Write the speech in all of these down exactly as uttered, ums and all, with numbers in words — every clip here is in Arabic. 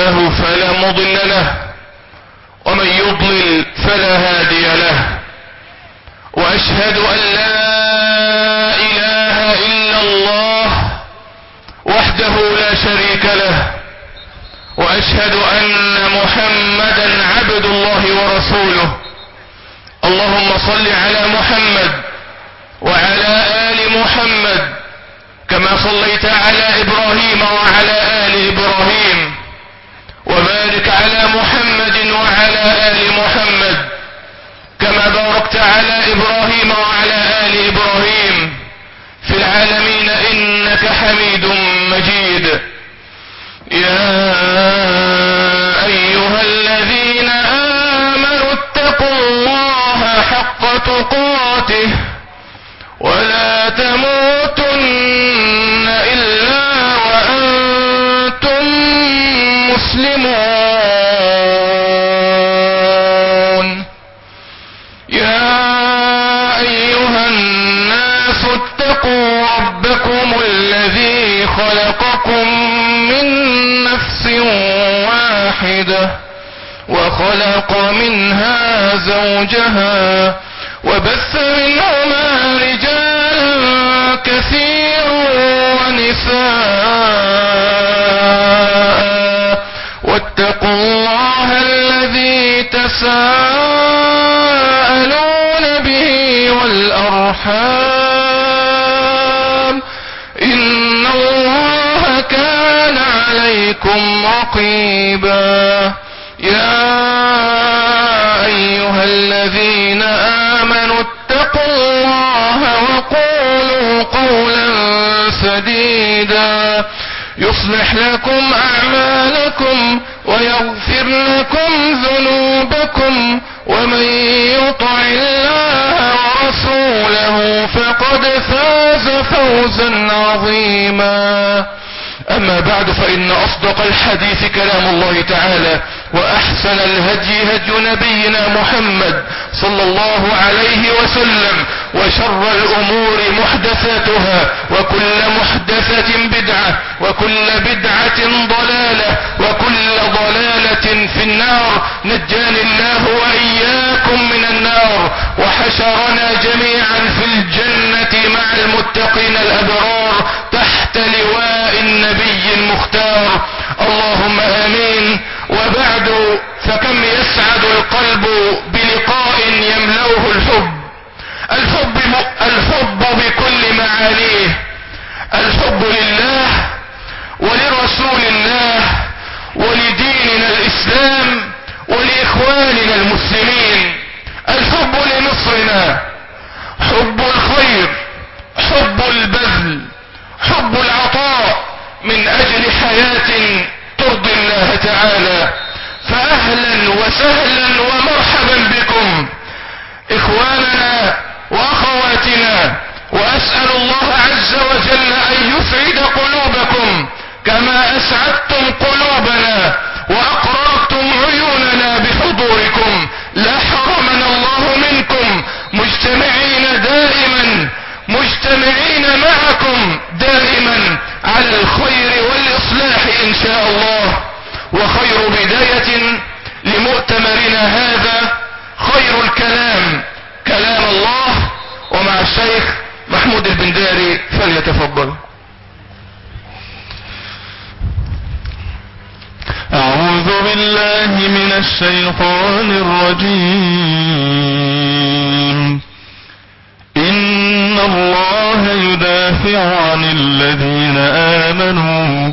الله فلا مضل له ومن يضلل فلا هادي له، وأشهد أن لا إله إلا الله وحده لا شريك له، وأشهد أن محمدا عبد الله ورسوله. اللهم صل على محمد وعلى آل محمد كما صليت على إبراهيم وعلى آل إبراهيم، وبارك على محمد وعلى آل محمد كما باركت على إبراهيم وعلى آل إبراهيم في العالمين إنك حميد مجيد. يا أيها الذين آمنوا اتقوا الله حق تقاته ولا تموتن إلا وأنتم مسلمون. يا أيها الناس اتقوا ربكم الذي خلقكم من نفس واحدة وخلق منها زوجها وبث منهما رجالا كثيرا ونساء، واتقوا الله الذي تساءلون به والأرحام إن الله كان عليكم رقيبا. يا أيها الذين آمنوا اتقوا الله وقولوا قولا سديدا يصلح لكم أعمالكم ويغفر لكم ذنوبكم، ومن يطع الله ورسوله فقد فاز فوزا عظيما. أما بعد، فإن أصدق الحديث كلام الله تعالى، وأحسن الهدي هدي نبينا محمد صلى الله عليه وسلم، وشر الأمور محدثاتها، وكل محدثة بدعة، وكل بدعة ضلالة، وكل ضلالة في النار. نجاني الله وإياكم من النار، وحشرنا جميعا في الجنة مع المتقين الأبرار تحت لواء النبي المختار. اللهم آمين. وبعد، فكم يسعد القلب بلقاء يملأه الحب. الحب, الحب بكل معانيه، الحب لله ولرسول الله ولديننا الإسلام ولإخواننا المسلمين. الحب لمصرنا، حب الخير، حب البذل، حب العطاء من أجل حياة ترضي الله تعالى. فأهلا وسهلا ومرحبا بكم إخواننا وأخواتنا، وأسأل الله عز وجل أن يسعد قلوبكم كما أسعدتم قلوبنا وأقررتم عيوننا بحضوركم. لا حرمنا الله منكم، مجتمعين دائما، مجتمعين معكم دائما على الخير والإصلاح إن شاء الله. وخير بداية لمؤتمرنا هذا خير الكلام كلام الله. ومع الشيخ محمود البنداري فليتفضل. أعوذ بالله من الشيطان الرجيم. إن الله يدافع عن الذين آمنوا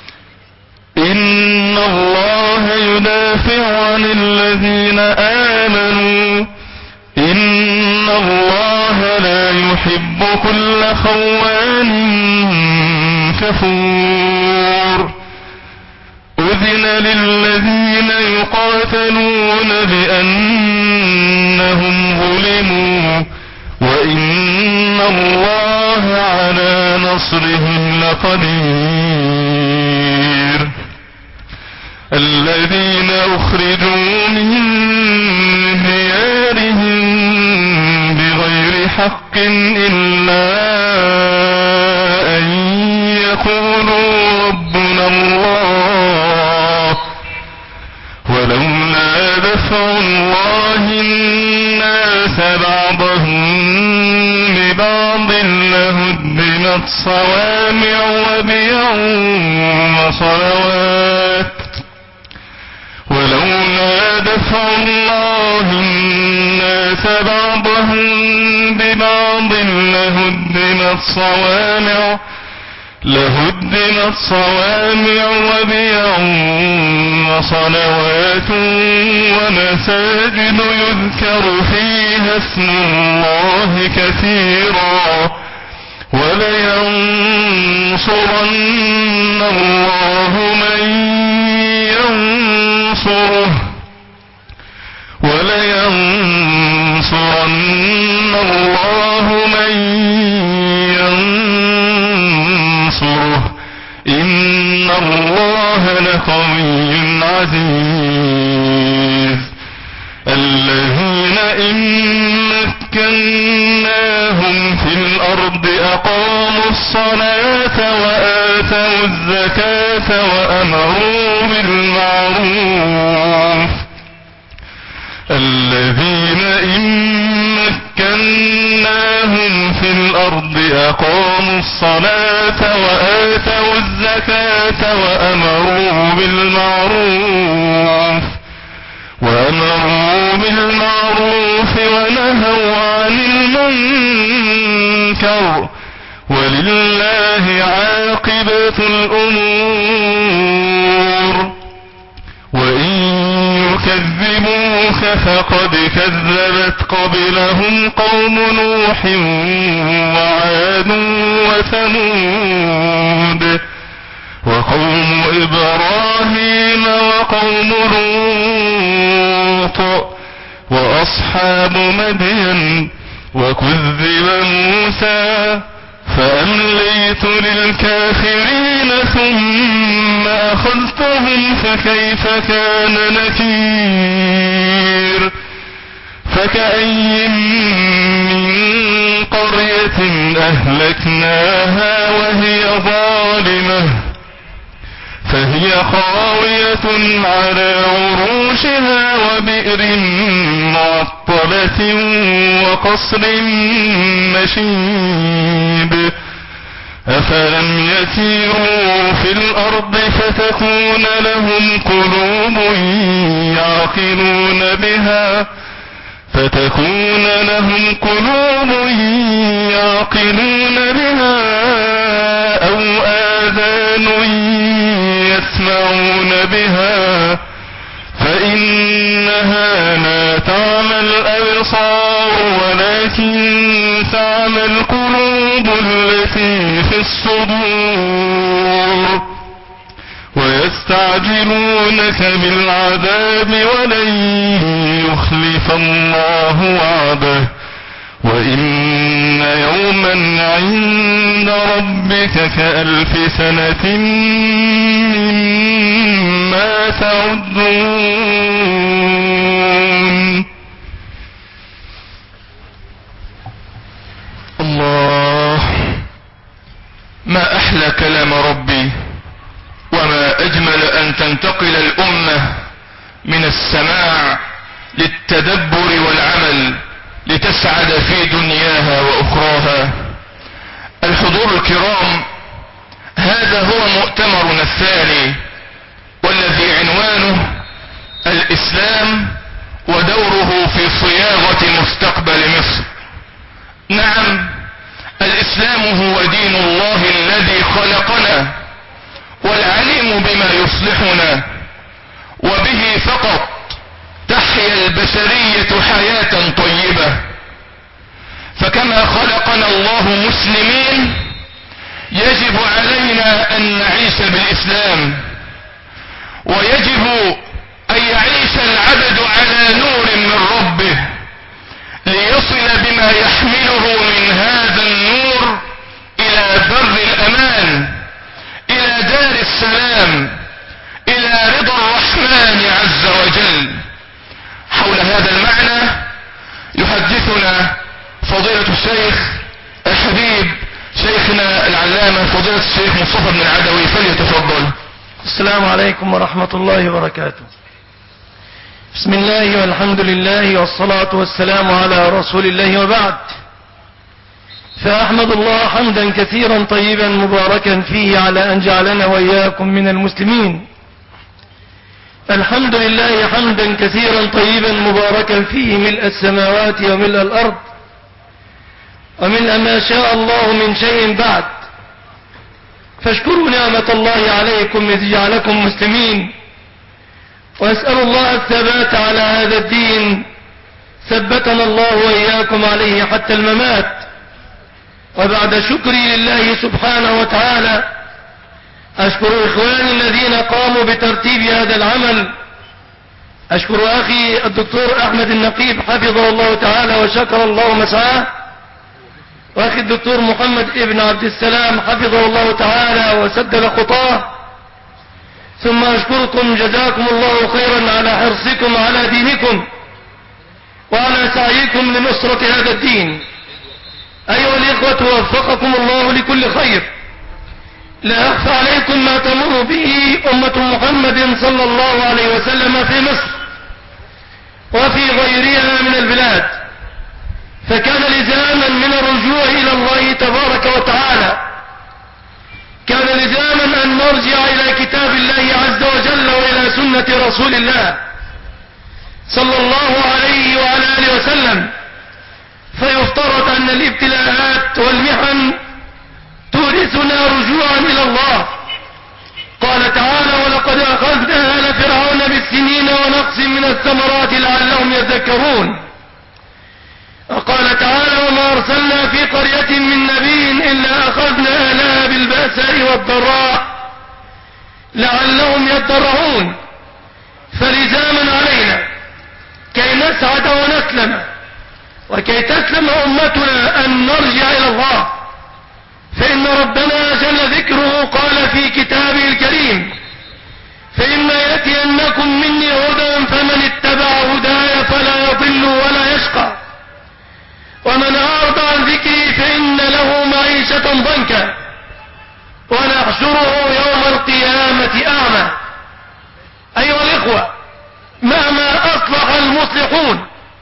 إن الله يدافع عن الذين آمنوا إن الله لا يحب كل خوان كفور. أذن للذين يقاتلون بأنهم ظلموا وإن الله على نصرهم لقدير. الذين أخرجوا من ديارهم بغير حق إلا أن يقولوا ربنا الله بعضهم ببعض لهدمت صوامع وبيع وصلوات ولولا دفع الله الناس بعضهم ببعض لهدمت صوامع لهدمت صوامع وبيع وصلوات ومساجد يذكر فيها اسم الله كثيرا ولينصرن الله من ينصره ولينصرن الله من ينصره إن الله لقوي عزيز الذين إن مكناهم في الأرض أقاموا الصلاة وآتوا الزكاة وأمروا بالمعروف الذين إن مكناهم في الأرض أقاموا الصلاة وآتوا الزكاة وأمروا بالمعروف وأمروا بالمعروف ونهوا عن المنكر ولله عاقبة الأمور وإن يكذبوك فقد كذبت قبلهم قوم نوح وعاد وثمود وقوم إبراهيم وقوم لوط وأصحاب مدين وكذب موسى فأمليت للكافرين ثم أخذتهم فكيف كان نكير فكأي من قرية أهلكناها وهي ظالمة فهي خاوية على عروشها وبئر معطلة وقصر مشيد أفلم يسيروا في الأرض فتكون لهم قلوب يعقلون بها فتكون لهم قلوب يعقلون بها أو آذان يسمعون بها فإنها لا تعمى الأبصار ولكن تعمى القلوب التي في الصدور ويستعجلونك بالعذاب ولن يخلف الله وعده وإن يوما عند ربك كألف سنة مما تعدون. الله، ما أحلى كلام ربي، وما أجمل أن تنتقل الأمة من السماع للتدبر والعمل لتسعد في دنياها وأخراها. الحضور الكرام، هذا هو مؤتمرنا الثاني والذي عنوانه الإسلام ودوره في صياغة مستقبل مصر. نعم، الإسلام هو دين الله الذي خلقنا والعليم بما يصلحنا، وبه فقط تحيا البشرية حياة طيبة. فكما خلقنا الله مسلمين يجب علينا أن نعيش بالإسلام، ويجب أن يعيش العبد على نور من ربه ليصل بما يحمله من هذا النور إلى بر الأمان، إلى دار السلام، إلى رضا الرحمن عز وجل. حول هذا المعنى يحدثنا فضيلة الشيخ الحبيب شيخنا العلامة فضيلة الشيخ مصطفى بن العدوي، فليتفضل. السلام عليكم ورحمة الله وبركاته. بسم الله والحمد لله والصلاة والسلام على رسول الله وبعد. فأحمد الله حمدا كثيرا طيبا مباركا فيه على أن جعلنا وإياكم من المسلمين. الحمد لله حمدا كثيرا طيبا مباركا فيه ملء السماوات وملء الأرض وملء ما شاء الله من شيء بعد. فاشكروا نعمة الله عليكم إذ جعلكم مسلمين، وأسأل الله الثبات على هذا الدين، ثبتنا الله وإياكم عليه حتى الممات. وبعد شكري لله سبحانه وتعالى أشكر إخواني الذين قاموا بترتيب هذا العمل. أشكر أخي الدكتور أحمد النقيب حفظه الله تعالى وشكر الله مسعاه، وأخي الدكتور محمد ابن عبد السلام حفظه الله تعالى وسدد خطاه. ثم أشكركم جزاكم الله خيرا على حرصكم على دينكم وعلى سعيكم لنصرة هذا الدين. أيها الإخوة، وفقكم الله لكل خير. لا أخفى عليكم ما تمر به أمة محمد صلى الله عليه وسلم في مصر وفي غيرها من البلاد، فكان لزاما من الرجوع إلى الله تبارك وتعالى. كان لزاما أن نرجع إلى كتاب الله عز وجل وإلى سنة رسول الله صلى الله عليه وعلى آله وسلم. فيفترض أن الابتلاءات والمحن تورثنا رجوعا إلى الله. قال تعالى: ولقد أخذنا آل فرعون بالسنين ونقص من الثمرات لعلهم يذكرون. وقال تعالى: وما أرسلنا في قرية من نبي إلا أخذنا آلها بالبأساء والضراء لعلهم يضرعون. فلزاما علينا كي نسعد ونسلم وكي تسلم أمتنا أن نرجع إلى الله، فإن ربنا جل ذكره قال في كتابه الكريم: فإما يأتينكم مني هدى فمن اتبع هداي فلا يضل ولا يشقى، ومن أعرض عن ذكري فإن له معيشة ضنكا ونحشره يوم القيامة أعمى. أيها الإخوة، مهما أصلح المصلحون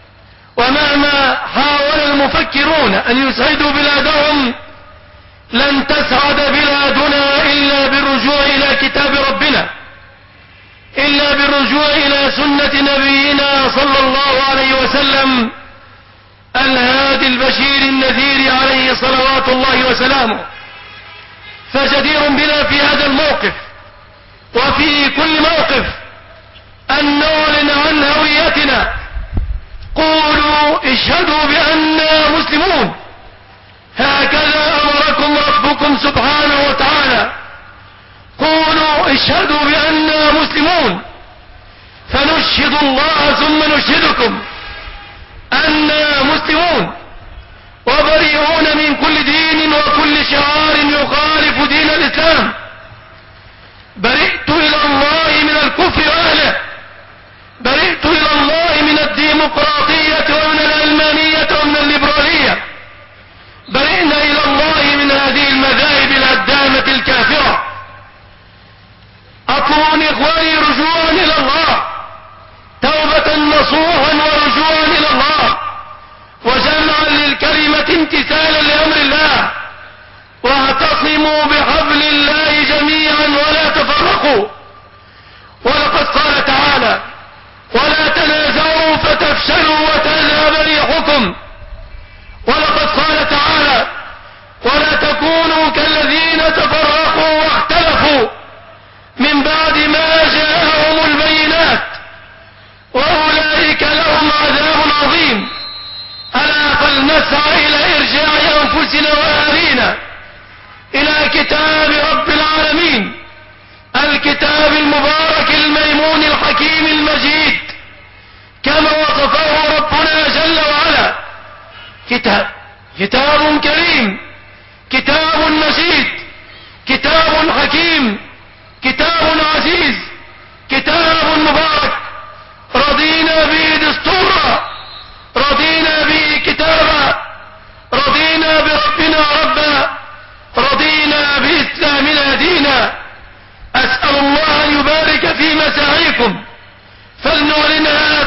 ومهما حاول المفكرون أن يسعدوا بلادهم، لن تسعد بلادنا إلا بالرجوع إلى كتاب ربنا، إلا بالرجوع إلى سنة نبينا صلى الله عليه وسلم الهادي البشير النذير عليه صلوات الله وسلامه. فجدير بنا في هذا الموقف وفي كل موقف أن نعلن عن هويتنا. قولوا اشهدوا بأننا مسلمون، هكذا أمركم ربكم سبحانه وتعالى. قولوا اشهدوا بأننا مسلمون، فنشهد الله ثم نشهدكم أننا مسلمون وبريئون من كل دين وكل شعار يخالف دين الإسلام. برئت إلى الله من الكفر وأهله، برئت إلى الله من الديمقراطية ومن العلمانية ومن الليبرالية، برئنا إلى الله من هذه المذاهب الهدامة الكافرة. أطلب من إخواني رجوعا إلى الله، توبة نصوحا ورجوعا إلى الله، وجمعا للكلمة امتثالا لأمر الله. واعتصموا بحبل الله جميعا ولا تفرقوا. ولقد قال تعالى: ولا تنازعوا فتفشلوا وتذهب ريحكم. ولقد قال تعالى: ولا تكونوا كالذين تفرقوا واختلفوا من بعد ما جاءهم البينات وأولئك لهم عذاب عظيم. ألا فلنسعى إلى إرجاع أنفسنا وأهلينا إلى كتاب رب العالمين، الكتاب المبارك الميمون الحكيم المجيد كما وصفه ربنا جل وعلا. كتاب كتاب كريم، كتاب مجيد، كتاب حكيم، كتاب عزيز، كتاب مبارك. رضينا به دستورا، رضينا به كتابا، رضينا بربنا ربا، رضينا بإسلامنا دينا. أسأل الله أن يبارك في مساعيكم، فلنعلنها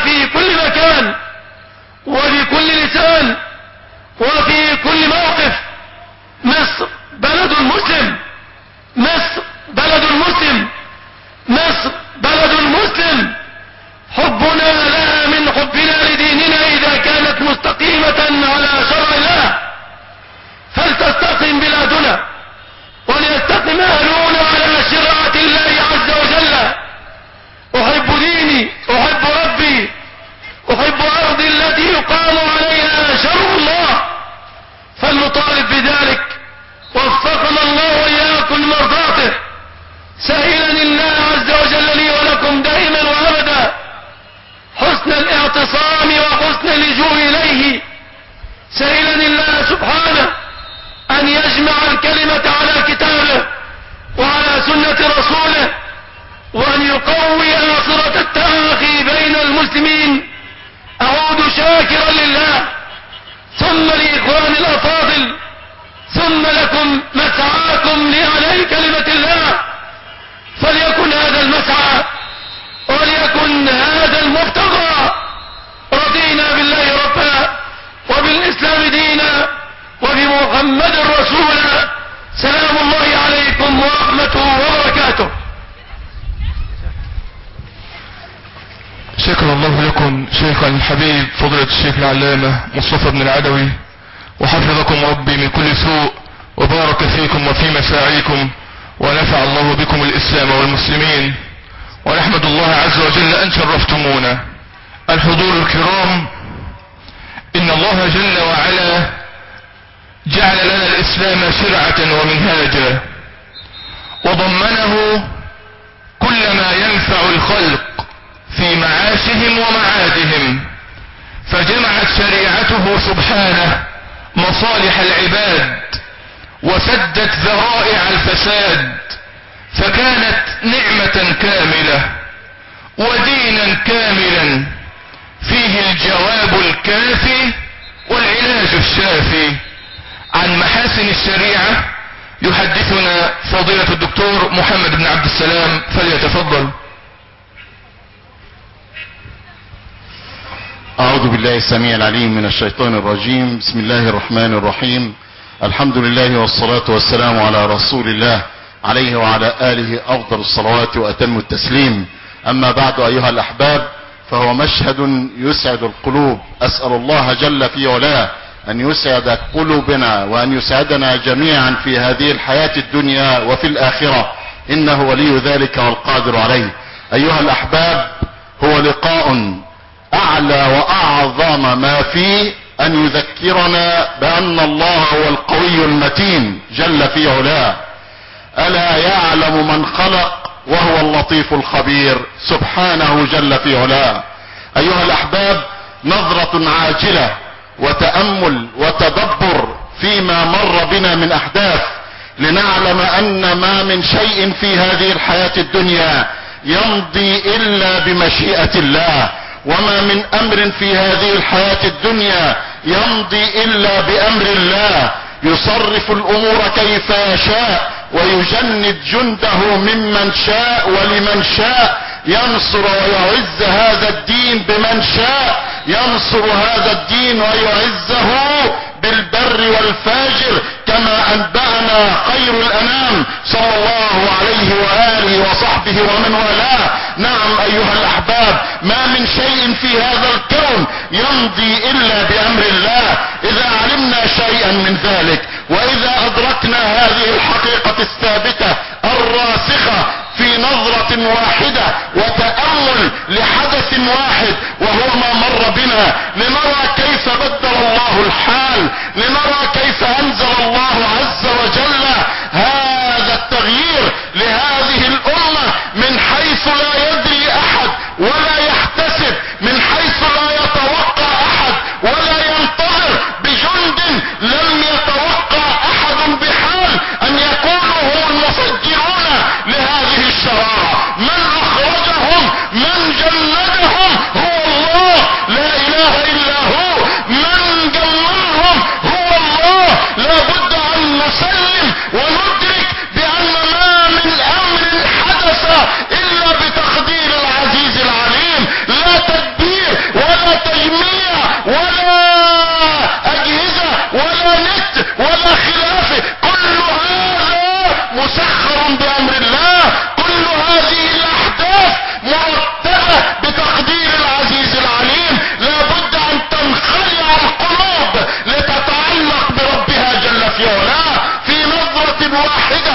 شكر الله لكم شيخنا الحبيب فضيلة الشيخ العلامة مصطفى بن العدوي، وحفظكم ربي من كل سوء، وبارك فيكم وفي مساعيكم، ونفع الله بكم الإسلام والمسلمين، ونحمد الله عز وجل أن شرفتمونا. الحضور الكرام، إن الله جل وعلا جعل لنا الإسلام شرعة ومنهاجا، وضمنه كل ما ينفع الخلق في معاشهم ومعادهم، فجمعت شريعته سبحانه مصالح العباد وسدت ذرائع الفساد، فكانت نعمة كاملة ودينا كاملا فيه الجواب الكافي والعلاج الشافي. عن محاسن الشريعة يحدثنا فضيلة الدكتور محمد بن عبد السلام، فليتفضل. أعوذ بالله السميع العليم من الشيطان الرجيم. بسم الله الرحمن الرحيم. الحمد لله والصلاة والسلام على رسول الله عليه وعلى آله أفضل الصلوات وأتم التسليم. أما بعد أيها الأحباب، فهو مشهد يسعد القلوب. أسأل الله جل في علاه أن يسعد قلوبنا وأن يسعدنا جميعا في هذه الحياة الدنيا وفي الآخرة، إنه ولي ذلك والقادر عليه. أيها الأحباب، هو لقاء أعلى وأعظم ما فيه أن يذكرنا بأن الله هو القوي المتين جل في علاه. ألا يعلم من خلق وهو اللطيف الخبير سبحانه جل في علاه. أيها الأحباب، نظرة عاجلة وتأمل وتدبر فيما مر بنا من أحداث، لنعلم أن ما من شيء في هذه الحياة الدنيا يمضي إلا بمشيئة الله، وما من أمر في هذه الحياة الدنيا يمضي إلا بأمر الله. يصرف الأمور كيف يشاء ويجند جنده ممن شاء ولمن شاء، ينصر ويعز هذا الدين بمن شاء، ينصر هذا الدين ويعزه بالبر والفاجر، كما أنبأنا خير الأنام صلى الله عليه وآله وصحبه ومن والاه. نعم أيها الأحباب، ما من شيء في هذا الكون يمضي إلا بأمر الله. إذا علمنا شيئا من ذلك، وإذا أدركنا هذه الحقيقة الثابتة الراسخة في نظرة واحدة وتأمل لحدث واحد وهو ما مر بنا، لنرى كيف بدل الله الحال، لنرى كيف أنزل الله عز وجل هذا التغيير لهذه الأمة من حيث لا يدري أحد ولا يحتسب، من حيث لا يتوقع أحد ولا ينتظر، بجند لم يتوقع أحد بحال أن يكونوا هم المسجلون لهذه الشرارة. من أخرجهم، من جندهم، هو الله لا إله إلا هو. من جملهم هو الله. لا بد أن نسلم وندرك بأن ما من أمر حدث إلا بتقدير العزيز العليم. لا تدبير ولا تجميع ولا أجهزة ولا نت ولا خلافه، كل هذا مسخر بأمر الله. كل هذه الأحداث مرتبة بتقدير العزيز العليم. لا بد أن تنخلع القلوب لتتعلق بربها جل في علاه في نظرة واحدة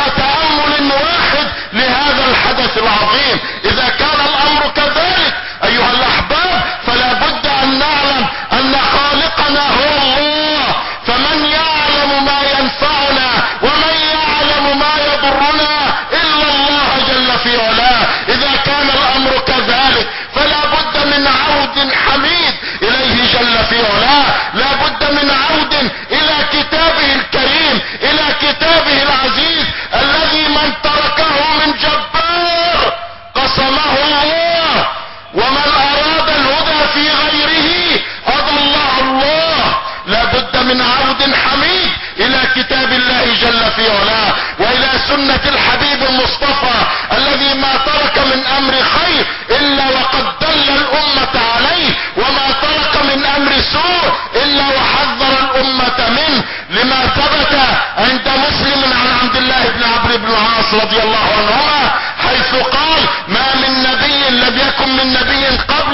وتأمل واحد لهذا الحدث العظيم. إذا كان الأمر كذلك أيها الأحباب، فلا بد أن نعلم أن خالقنا هو الله. فمن يعلم ما ينفعنا ومن يعلم ما يضرنا إلا الله جل في علاه. إذا كان الأمر كذلك، فلا بد من عود حميد إليه جل في علاه. لا بد من عود إلى كتابه الكريم، إلى كتابه العزيز، الذي من تركه من جبار قسمه الله، ومن أراد الهدى في غيره أضله الله. لا بد من عود حميد إلى كتاب الله جل في علاه، وإلى سنة الحبيب المصطفى الذي ما ترك من أمر خير إلا وقد دل الأمة عليه، وما ترك من أمر سوء إلا وحذر الأمة منه، لما ثبت عند مسلم عن عبد الله بن عمرو بن العاص رضي الله عنهما حيث قال: ما من نبي لم يكن من نبي قبل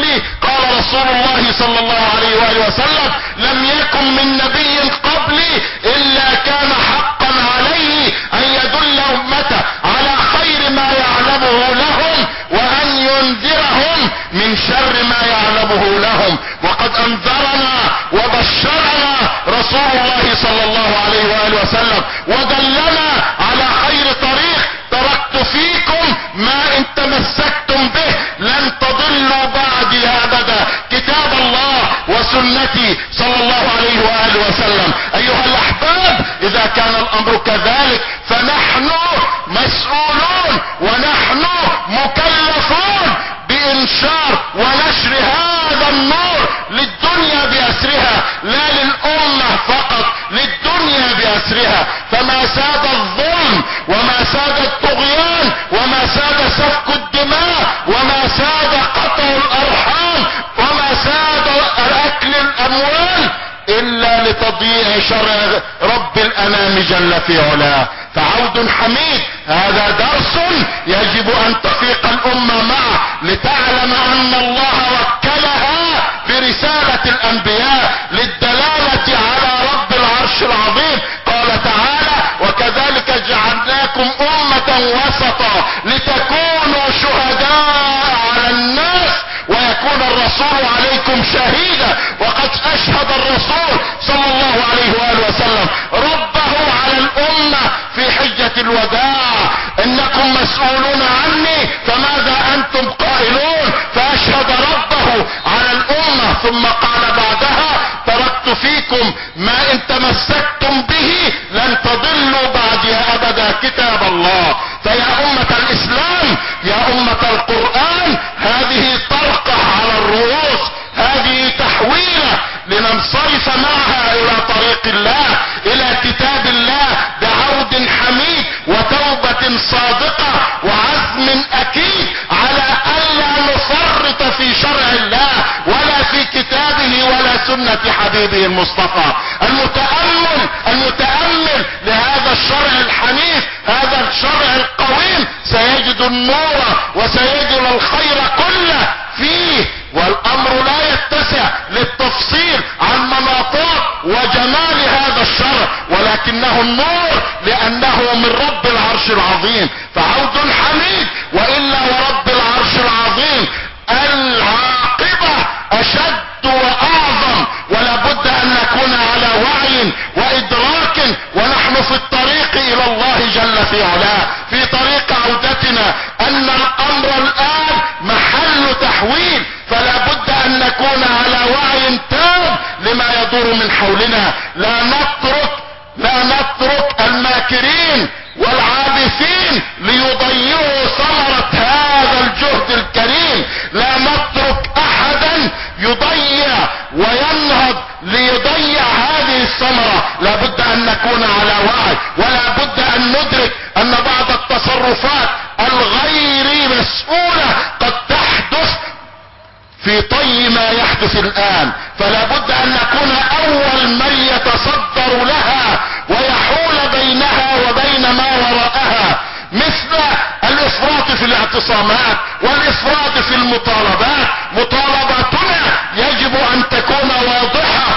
رسول الله صلى الله عليه وآله وسلم لم يكن من نبي قبلي الا كان حقا عليه ان يدل امته على خير ما يعلمه لهم وان ينذرهم من شر ما يعلمه لهم. وقد انذرنا وبشرنا رسول الله صلى الله عليه وآله وسلم ودلنا على خير طريق. تركت فيكم ما ان تمسكتم به لن تضلوا بعدي ابدا، كتاب الله وسنتي صلى الله عليه وآله وسلم. ايها الاحباب، اذا كان الامر كذلك فنحن مسؤولون ونحن مكلفون بانشار ونشر هذا النور للدنيا باسرها، لا للامة فقط، للدنيا باسرها. فما ساد الظلم وما ساد الطغيان وما ساد سفك الدماء وما ساد قطع الارحام وما ساد اكل الاموال الا لتضييع شرع رب الانام جل في علاه. فعود حميد، هذا درس يجب ان تفيق الامة معه لتعلم ان الله وكلها برسالة الانبياء للدلالة على رب العرش العظيم. قال تعالى: وكذلك جعلناكم امة وسطا لتكونوا شهداء على الناس ويكون الرسول عليكم شهيدا. وقد اشهد الرسول صلى الله عليه وآله وسلم ربه على الامة في حجة الوداع: انكم مسؤولون عني فماذا انتم قائلون؟ فاشهد ربه على الامة ثم قال بعدها: تركت فيكم ما ان تمسكتم به لن تضلوا بعدي ابدا، كتاب الله. فيا امة الاسلام، يا امة القرآن، هذه طرقة على الرؤوس، هذه تحويلة لننصرف معها الى طريق الله، الى كتاب الله بعود حميد وتوبة صادقة وعزم اكيد على الا نفرط في شرع الله ولا في كتابه ولا سنة حبيبه المصطفى. المتأمل المتأمل لهذا الشرع الحنيف، هذا الشرع القويم، سيجد النور وسيجد الخير كله فيه. والامر لا يتسع للتفصيل عن مناطق وجمال هذا الشرع، ولكنه النور لانه من رب العرش العظيم. فعود حميد، والا ورب العرش العظيم العاقبة اشد واعظم. ولا بد ان نكون على وعي وادراك ونحن في الطريق الى الله جل في علاه، في طريق عودتنا، ان الامر الان محل تحويل. فلا بد ان نكون على وعي تام لما يدور من حولنا. لا نترك لا نترك الماكرين والعابثين ليضيعوا ثمرة هذا الجهد الكريم. لا نترك احدا يضيع وينهض ليضيع هذه الثمرة. لا بد ان نكون على وعي، ولا بد ان ندرك ان بعض التصرفات الغير مسؤولة قد تحدث في طي ما يحدث الان. فلا بد ان نكون اول من يتصدر لها ويحول بينها وبين ما وراءها، مثل الافراط في الاعتصامات والافراط في المطالبات. مطالباتنا يجب ان تكون واضحة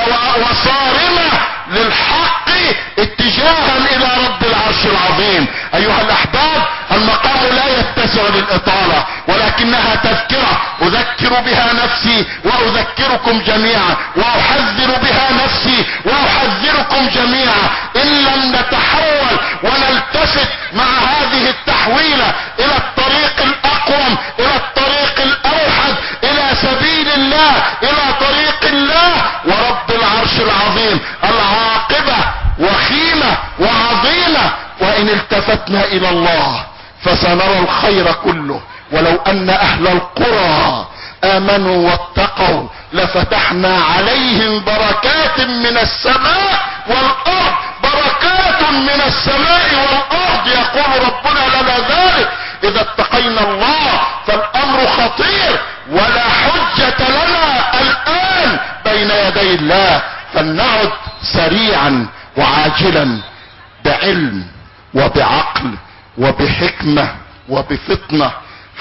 وصارمة للحق اتجاها الى رب العرش العظيم. ايها الاحباب، المقام لا يتسع للاطالة، ولكنها تذكرة اذكر بها نفسي واذكركم جميعا، واحذر بها نفسي واحذركم جميعا. ان لم نتحول ونلتفت مع هذه التحويلة الى الطريق الاقوم، الى الطريق الاوحد، الى سبيل الله، الى طريق الله ورب العرش العظيم، العاقبة وخيمة وعظيمة. وان التفتنا الى الله فسنرى الخير كله. ولو ان اهل القرى امنوا واتقوا لفتحنا عليهم بركات من السماء والارض. بركات من السماء والارض، يقول ربنا لنا ذلك اذا اتقينا الله. فالامر خطير ولا حجة لنا الان بين يدي الله. فلنعد سريعا وعاجلا بعلم وبعقل وبحكمة وبفطنة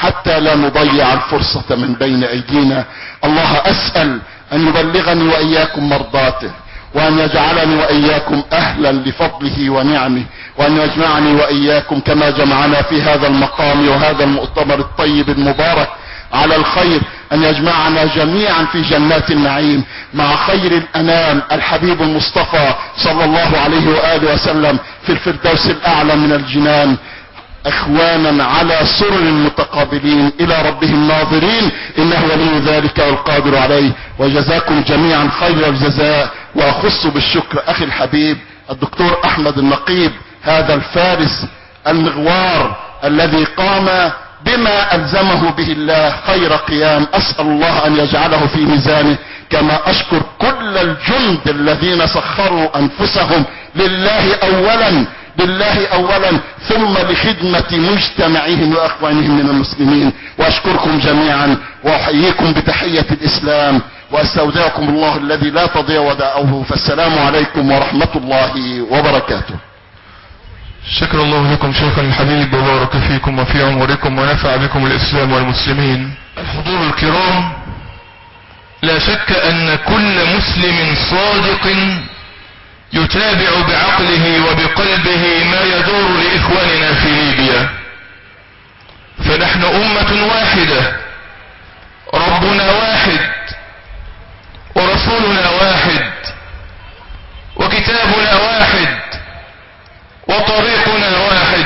حتى لا نضيع الفرصة من بين ايدينا. الله اسأل ان يبلغني واياكم مرضاته، وان يجعلني واياكم اهلا لفضله ونعمه، وان يجمعني واياكم كما جمعنا في هذا المقام وهذا المؤتمر الطيب المبارك على الخير، ان يجمعنا جميعا في جنات النعيم مع خير الانام الحبيب المصطفى صلى الله عليه وآله وسلم في الفردوس الاعلى من الجنان، اخوانا على سرر متقابلين الى ربهم ناظرين، انه ولي ذلك والقادر عليه. وجزاكم جميعا خير الجزاء. واخص بالشكر اخي الحبيب الدكتور احمد النقيب، هذا الفارس المغوار الذي قام بما الزمه به الله خير قيام. اسأل الله ان يجعله في ميزانه، كما اشكر كل الجند الذين سخروا انفسهم لله اولا لله اولا ثم لخدمة مجتمعهم واخوانهم من المسلمين. واشكركم جميعا واحييكم بتحية الاسلام، واستودعكم الله الذي لا تضيع ودائعه. فالسلام عليكم ورحمة الله وبركاته. شكر الله لكم شيخنا الحبيب، وبارك فيكم وفي عمركم ونفع بكم الاسلام والمسلمين. الحضور الكرام، لا شك ان كل مسلم صادق يتابع بعقله وبقلبه ما يدور لإخواننا في ليبيا، فنحن أمة واحدة، ربنا واحد، ورسولنا واحد، وكتابنا واحد، وطريقنا واحد.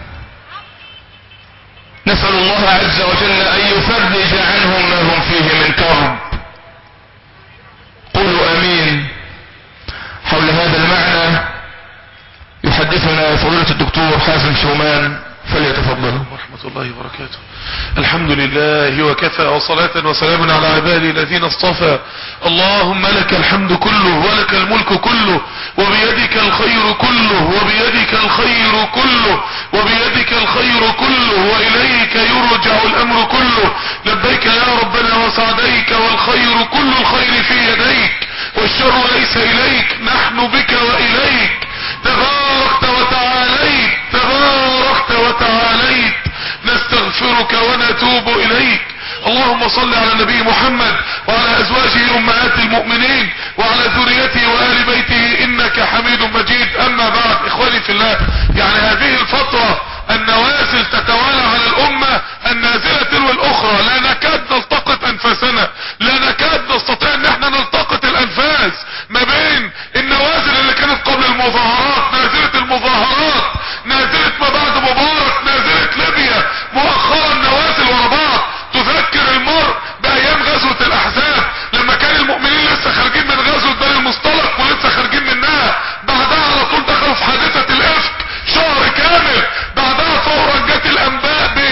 نسأل الله عز وجل أن يفرج عنهم ما هم فيه من كرب. قولوا آمين. حول هذا المعنى يحدثنا فضيلة الدكتور حازم شومان، فليتفضل. ورحمة الله وبركاته. الحمد لله وكفى، وصلاة وسلام على عباده الذين اصطفى. اللهم لك الحمد كله، ولك الملك كله، وبيدك الخير كله، وبيدك الخير كله، وبيدك الخير كله، وإليك يرجع الأمر كله. لبيك يا ربنا وسعديك، والخير كل الخير في يديك، والشر ليس إليك، نحن بك وإليك. تباركت وتعاليت، تباركت وتعاليت، نستغفرك ونتوب إليك. اللهم صل على النبي محمد وعلى أزواجه أمهات المؤمنين وعلى ذريته وآل بيته إنك حميد مجيد. أما بعد، إخواني في الله، يعني هذه الفترة النوازل تتوالى على الأمة، النازلة تلو الأخرى، لا نكاد نلتقط أنفاسنا، لا نكاد نستطيع أن احنا نلتقط الأنفاس ما بين النوازل اللي كانت قبل المظاهرات، نازلة المظاهرات، نازلة ما بعد مبارك، نازلة ليبيا، مؤخرا نوازل ورا بعض. تذكر المرء بأيام غزوة الأحزاب، لما كان المؤمنين لسه خارجين من غزوة بني المصطلق ولسه خارجين منها، بعدها على طول دخلوا في حادثة الإفك شهر كامل، بعدها فورا جت الأنباء ب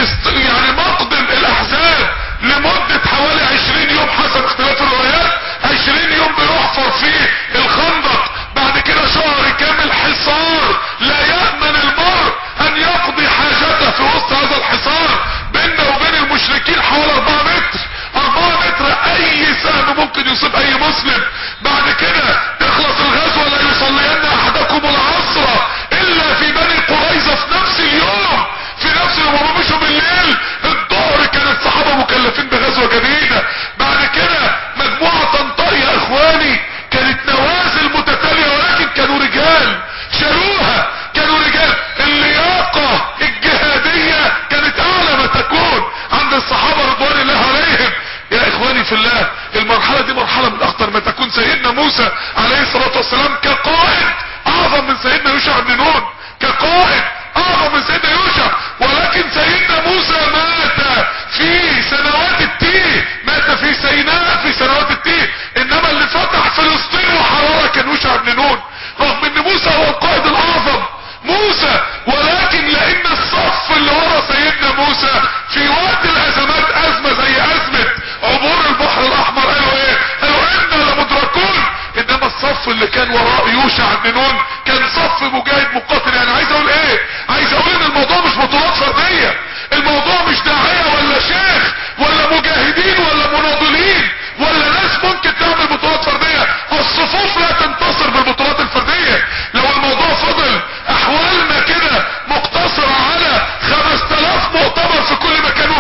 يعني مقدم الأحزاب لمدة حوالي عشرين يوم حسب اختلاف الروايات، عشرين يوم بيحفر فيه الخندق، بعد كده شهر كامل حصار لا يأمن المرء أن يقضي حاجته في وسط هذا الحصار، بيننا وبين المشركين حوالي أربعة متر، أربعة متر أي سهم ممكن يصيب أي مسلم. بعد كده تخلص الغزوة، لا يصلين أحدكم العصر إلا في بني قريظة في نفس اليوم، في نفس اليوم، وما مشوا بالليل. الظهر كان الصحابة مكلفين بغزوة جديدة. بعد كده مجموعة طنطا يا إخواني، كانت نوازل متتالية، ولكن كانوا رجال شالوها، كانوا رجال. اللياقة الجهادية كانت أعلى ما تكون عند الصحابة رضوان الله عليهم. يا إخواني في الله، المرحلة دي مرحلة من أخطر ما تكون. سيدنا موسى عليه الصلاة والسلام كقائد أعظم من سيدنا يوشع بن نون، كقائد أعظم من سيدنا يوشع، ولكن سيدنا موسى مات في سنوات التيه، مات في سيناء في سنوات التيه، إنما اللي فتح فلسطين وحرارة كان يوشع بن نون، رغم ان موسى هو القائد الاعظم موسى، ولكن لان الصف اللي ورا سيدنا موسى في وقت الازمات، ازمة زي ازمة عبور البحر الاحمر، قالوا ايه؟ قالوا انا لمدركون. انما الصف اللي كان وراء يوشع بن نون كان صف مجاهد مقاتل. يعني عايز اقول ايه؟ عايز اقول ان الموضوع مش بطولات فردية، الموضوع مش داعية ولا شيخ ولا مجاهدين ولا مناضلين ولا ناس ممكن تعمل بطولات فردية. الصفوف لا تنتصر بالبطولات الفردية. لو الموضوع فضل احوالنا كده مقتصرة على خمس تلاف مؤتمر في كل مكان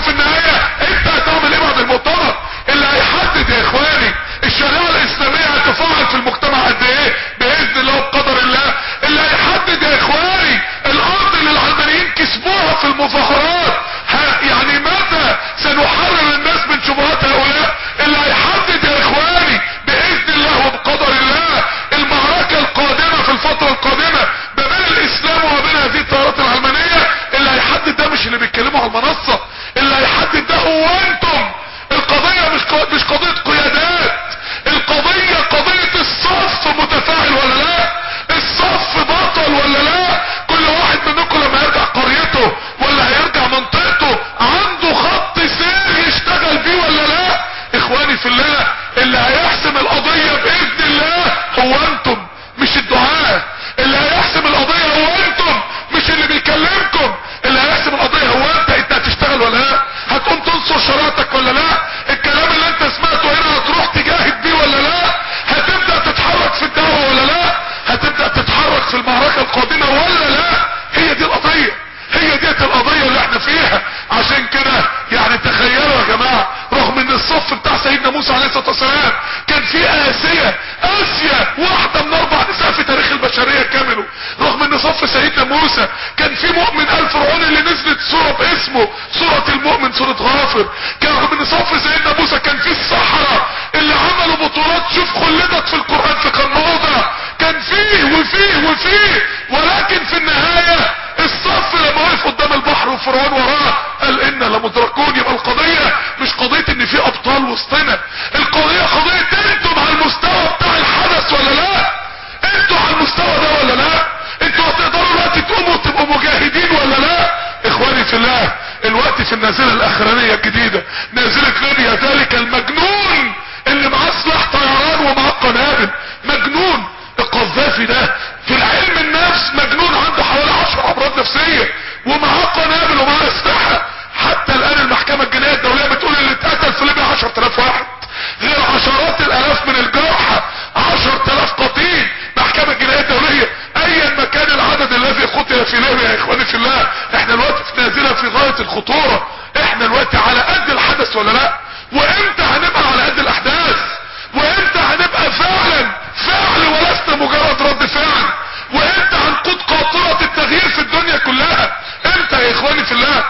الصف بتاع سيدنا موسى عليه الصلاة والسلام كان فيه آسية آسيا واحدة من اربع نساء في تاريخ البشرية كامله، رغم ان صف سيدنا موسى كان فيه مؤمن آل فرعون اللي نزلت سورة باسمه سورة المؤمن سورة غافر، كان رغم ان صف سيدنا موسى كان فيه الصحراء اللي عملوا بطولات شوف خلدت في القرآن في كم موضع، كان فيه وفيه وفيه، ولكن في النهاية الصف لما وقف قدام البحر وفرعون وراه قال إنا لمدركون. يبقى القضية مش قضية ان في ابطال وسطنا، القضية قضية انتم على المستوى بتاع الحدث ولا لا؟ انتوا على المستوى ده ولا لا؟ انتوا هتقدروا الوقت تقوموا وتبقوا مجاهدين ولا لا؟ اخواني في الله، الوقت في النازلة الاخرانية الجديدة نازلة ليبيا ذلك المجنون اللي معاه سلاح طيران ومعاه قنابل، مجنون. القذافي ده في العلم النفس مجنون، عنده حوالي عشر امراض نفسية ومعاه قنابل ومعاه اسلحة. حتى الان المحكمة الجنائية الدولية بتقول اللي اتقتل في ليبيا عشرة آلاف واحد، غير عشرات الالاف من الجرحى، عشرة آلاف قتيل. محكمة الجنائية الدولية ايا ما كان العدد الذي قتل في ليبيا يا اخواني في الله، احنا الوقت في نازلة في غاية الخطورة. احنا الوقت على قد الحدث ولا لا؟ وامتى هنبقى على قد الاحداث؟ وامتى هنبقى فعلا فعل ولسنا مجرد رد فعل؟ وامتى هنقود قاطرة التغيير في الدنيا كلها؟ امتى يا اخواني في الله؟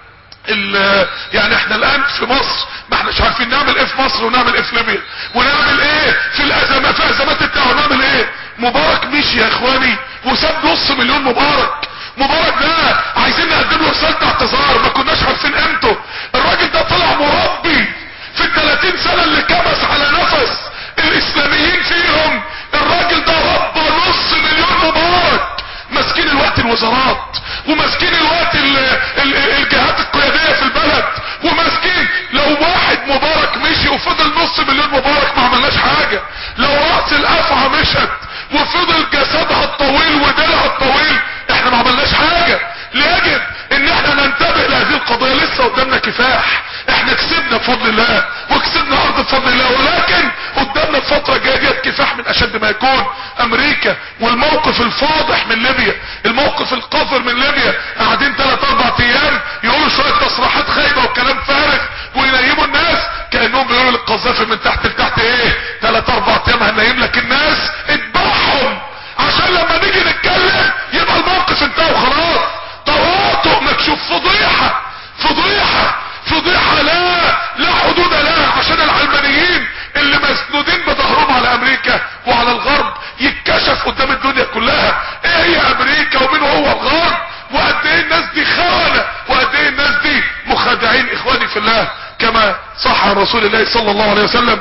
يعني احنا الان في مصر ما احناش عارفين نعمل ايه في مصر ونعمل ايه في ليبيا ونعمل ايه في الازمات، في ازمات التعاون نعمل ايه. مبارك مشي يا اخواني وساب نص مليون مبارك. مبارك ده عايزين نقدم له رسالة اعتذار، ما كناش عارفين قيمته. الراجل ده طلع مربي في الثلاثين سنة اللي كبس على نفس الاسلاميين فيهم، الراجل ده ربى نص مليون مبارك، ماسكين الوقت الوزارات وماسكين الوقت ال ال الجهات القيادية في البلد وماسكين. لو واحد مبارك مشي وفضل نص مليون مبارك ما عملناش حاجة. لو رأس الافعى مشت وفضل جسدها الطويل وديلها الطويل احنا ما عملناش حاجة. يجب ان احنا ننتبه لهذه القضية، لسه قدامنا كفاح. احنا كسبنا بفضل الله وكسبنا ارض بفضل الله، ولكن قدامنا الفترة الجاية ديت كفاح من اشد ما يكون. امريكا والموقف الفاضح من ليبيا، الموقف القذر من ليبيا، قاعدين ثلاث اربع ايام يقولوا شوية تصريحات خايبة وكلام فارغ وينيموا الناس كأنهم بيقولوا للقذافي من تحت لتحت ايه ثلاث اربع ايام هننيم لك الناس اتبعهم عشان لما نيجي نتكلم يبقى الموقف انتهى وخلاص. تواطؤ مكشوف، فضيحة فضيحة فضيحة لا لا حدود لها، عشان العلمانيين اللي مسنودين بظهرهم على امريكا وعلى الغرب يتكشف قدام الدنيا كلها ايه هي امريكا ومين هو الغرب، وقد ايه الناس دي خونة وقد ايه الناس دي مخادعين. اخواني في الله، كما صح عن رسول الله صلى الله عليه وسلم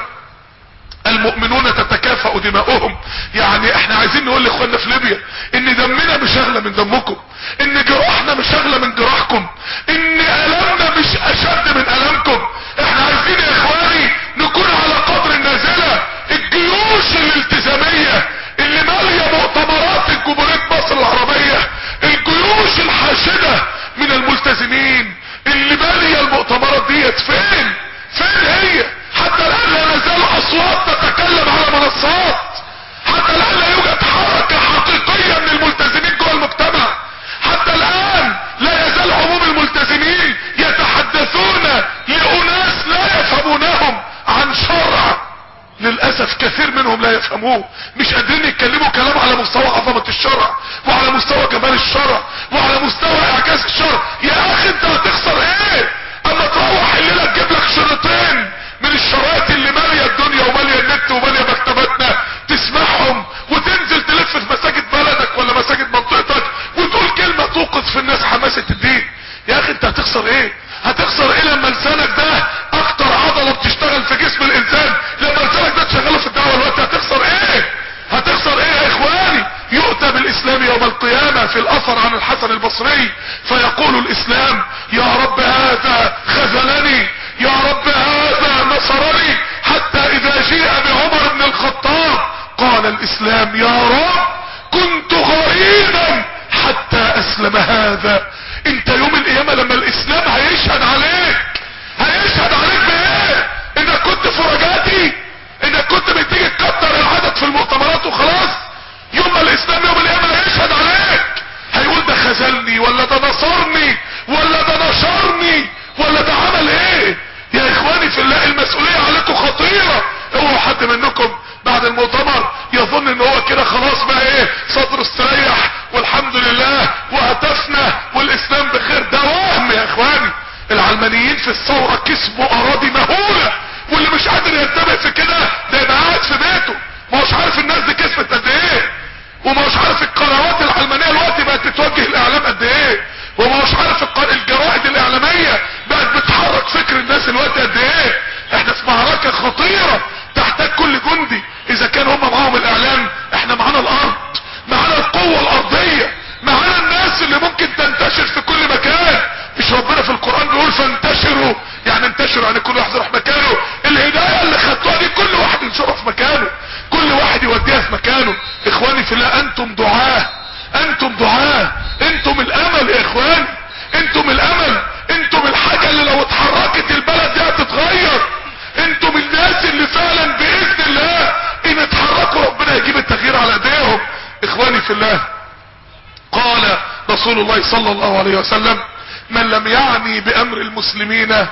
المؤمنون تتكافأ دماؤهم. يعني احنا عايزين نقول لاخواننا في ليبيا ان دمنا مش اغلى من دمكم، ان جراحنا مش اغلى من جراحكم، ان المنا مش اشد من المكم. احنا عايزين يا اخواني نكون على قدر النازلة. الجيوش الالتزامية اللي مالية مؤتمرات الجمهورية مصر العربية، الجيوش الحاشدة من الملتزمين اللي مالية المؤتمرات ديت فين فين هي؟ حتى الان لا نزال اصوات تتكلم على منصات، حتى الان لا يوجد حركة حقيقية من الملتزمين جوه المجتمع، حتى الان لا يزال عموم الملتزمين يتحدثون لأناس لا يفهمونهم عن شرع. للأسف كثير منهم لا يفهموه، مش قادرين يتكلموا كلام على مستوى عظمة الشرع وعلى مستوى جمال الشرع وعلى مستوى اعجاز الشرع. يا اخي انت هتخسر ايه اما تروح الليلة تجيب لك شريطين من الشرايط اللي مالية الدنيا ومالية النت ومالية مكتباتنا تسمعهم وتنزل تلف في مساجد بلدك ولا مساجد منطقتك وتقول كلمة توقظ في الناس حماسة الدين؟ يا اخي انت هتخسر ايه؟ هتخسر ايه لما لسانك ده اكتر عضلة بتشتغل في جسم الانسان، لما لسانك ده تشغله في الدعوة الوقت هتخسر ايه؟ هتخسر ايه يا اخواني؟ يؤتى بالاسلام يوم القيامة في الاثر عن الحسن البصري فيقول الاسلام يا رب هذا خذلني، يا الثورة كسبوا اراضي مهولة، واللي مش قادر ينتبه في كده ده يبقى قاعد في بيته، ما هوش عارف الناس دي كسبت قد ايه، وما هوش عارف القنوات العلمانية الوقت بقت بتوجه الاعلام قد ايه، وما هوش عارف الجرائد الاعلامية بقت بتحرك فكر الناس الوقت قد ايه. احنا في معركة خطيرة تحتاج كل جندي، اذا كان هم معاهم الاعلام احنا معانا الارض، معانا القوة الارضية، معانا الناس اللي ممكن تنتشر في كل مكان. مش ربنا في القرآن بيقول فانتشروا، يعني انتشروا يعني كل واحد يروح مكانه. الهداية اللي خدتوها دي كل واحد ينشرها في مكانه، كل واحد يوديها في مكانه. اخواني في الله، انتم دعاة، انتم دعاة، انتم الامل يا اخواني، انتم الامل، انتم الحاجة اللي لو اتحركت البلد دي هتتغير، انتم الناس اللي فعلا باذن الله ان اتحركوا ربنا يجيب التغيير على ايديهم. اخواني في الله، قال رسول الله صلى الله عليه وسلم: من لم يعني بامر المسلمين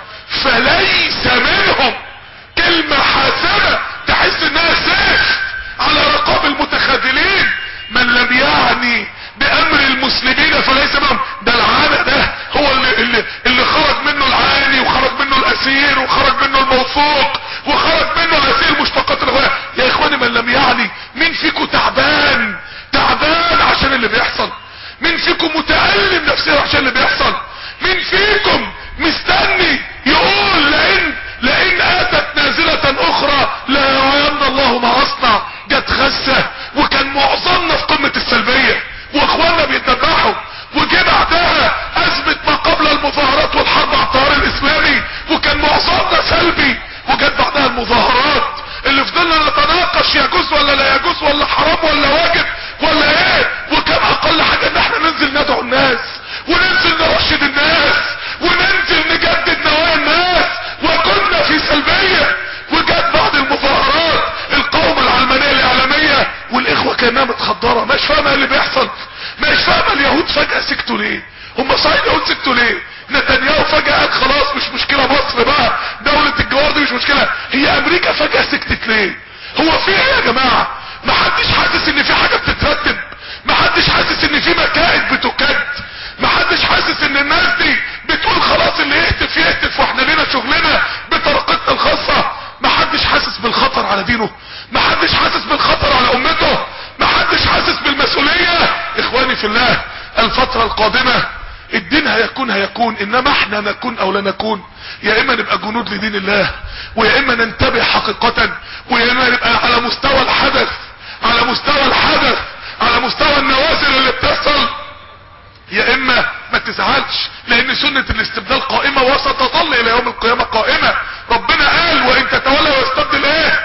فليس منهم. كلمة حاسمة تحس انها سيف على رقاب المتخاذلين. من لم يعني بامر المسلمين فليس منهم، ده العانى ده هو اللي, اللي, اللي خرج منه العاني، وخرج منه الاسير، وخرج منه الموثوق، وخرج منه هذه المشتقات الهوية. يا اخواني، من لم يعني، مين فيكم تعبان تعبان عشان اللي بيحصل؟ مين فيكم متألم نفسيا عشان اللي بيحصل؟ مين فيكم مستني يقول لئن لئن اتت نازلة اخرى لا يرين الله ما اصنع؟ جت غزة وكان معظمنا في قمة السلبية واخواننا بيتذبحوا، وجه بعدها ازمة ما قبل المظاهرات والحرب على التيار الاسلامي وكان معظمنا سلبي، وجت بعدها المظاهرات اللي فضلنا نتناقش يجوز ولا لا يجوز، ولا حرام ولا واجب ولا ايه، وكان اقل حاجة ان احنا ننزل ندعو الناس، وننزل نرشد الناس، وننزل نجدد نوايا الناس، وكنا في سلبية. وجت بعد المظاهرات القومة العلمانية الاعلامية والاخوة كانها متخدرة، مش فاهمة اللي بيحصل، مش فاهمة اليهود فجأة سكتوا ليه، هم صحيح اليهود سكتوا ليه؟ نتنياهو فجأة قال خلاص مش مشكلة مصر بقى دولة الجوار دي مش مشكلة، هي امريكا فجأة سكتت ليه؟ هو في ايه يا جماعة؟ محدش حاسس ان في حاجة بتترتب؟ محدش حاسس ان في مكائد بتكد؟ محدش حاسس ان الناس دي بتقول خلاص اللي يهتف يهتف واحنا لنا شغلنا بطريقتنا الخاصة؟ محدش حاسس بالخطر على دينه؟ محدش حاسس بالخطر على امته؟ محدش حاسس بالمسؤولية؟ اخواني في الله، الفترة القادمة الدين هيكون هيكون انما احنا نكون او لا نكون، يا اما نبقى جنود لدين الله، ويا اما ننتبه حقيقة، ويا اما نبقى على مستوى الحدث، على مستوى الحدث على مستوى النوازل اللي بتحصل، يا اما ما تزعلش، لان سنة الاستبدال قائمة وستظل الى يوم القيامة قائمة. ربنا قال: وان تتولوا يستبدل ايه؟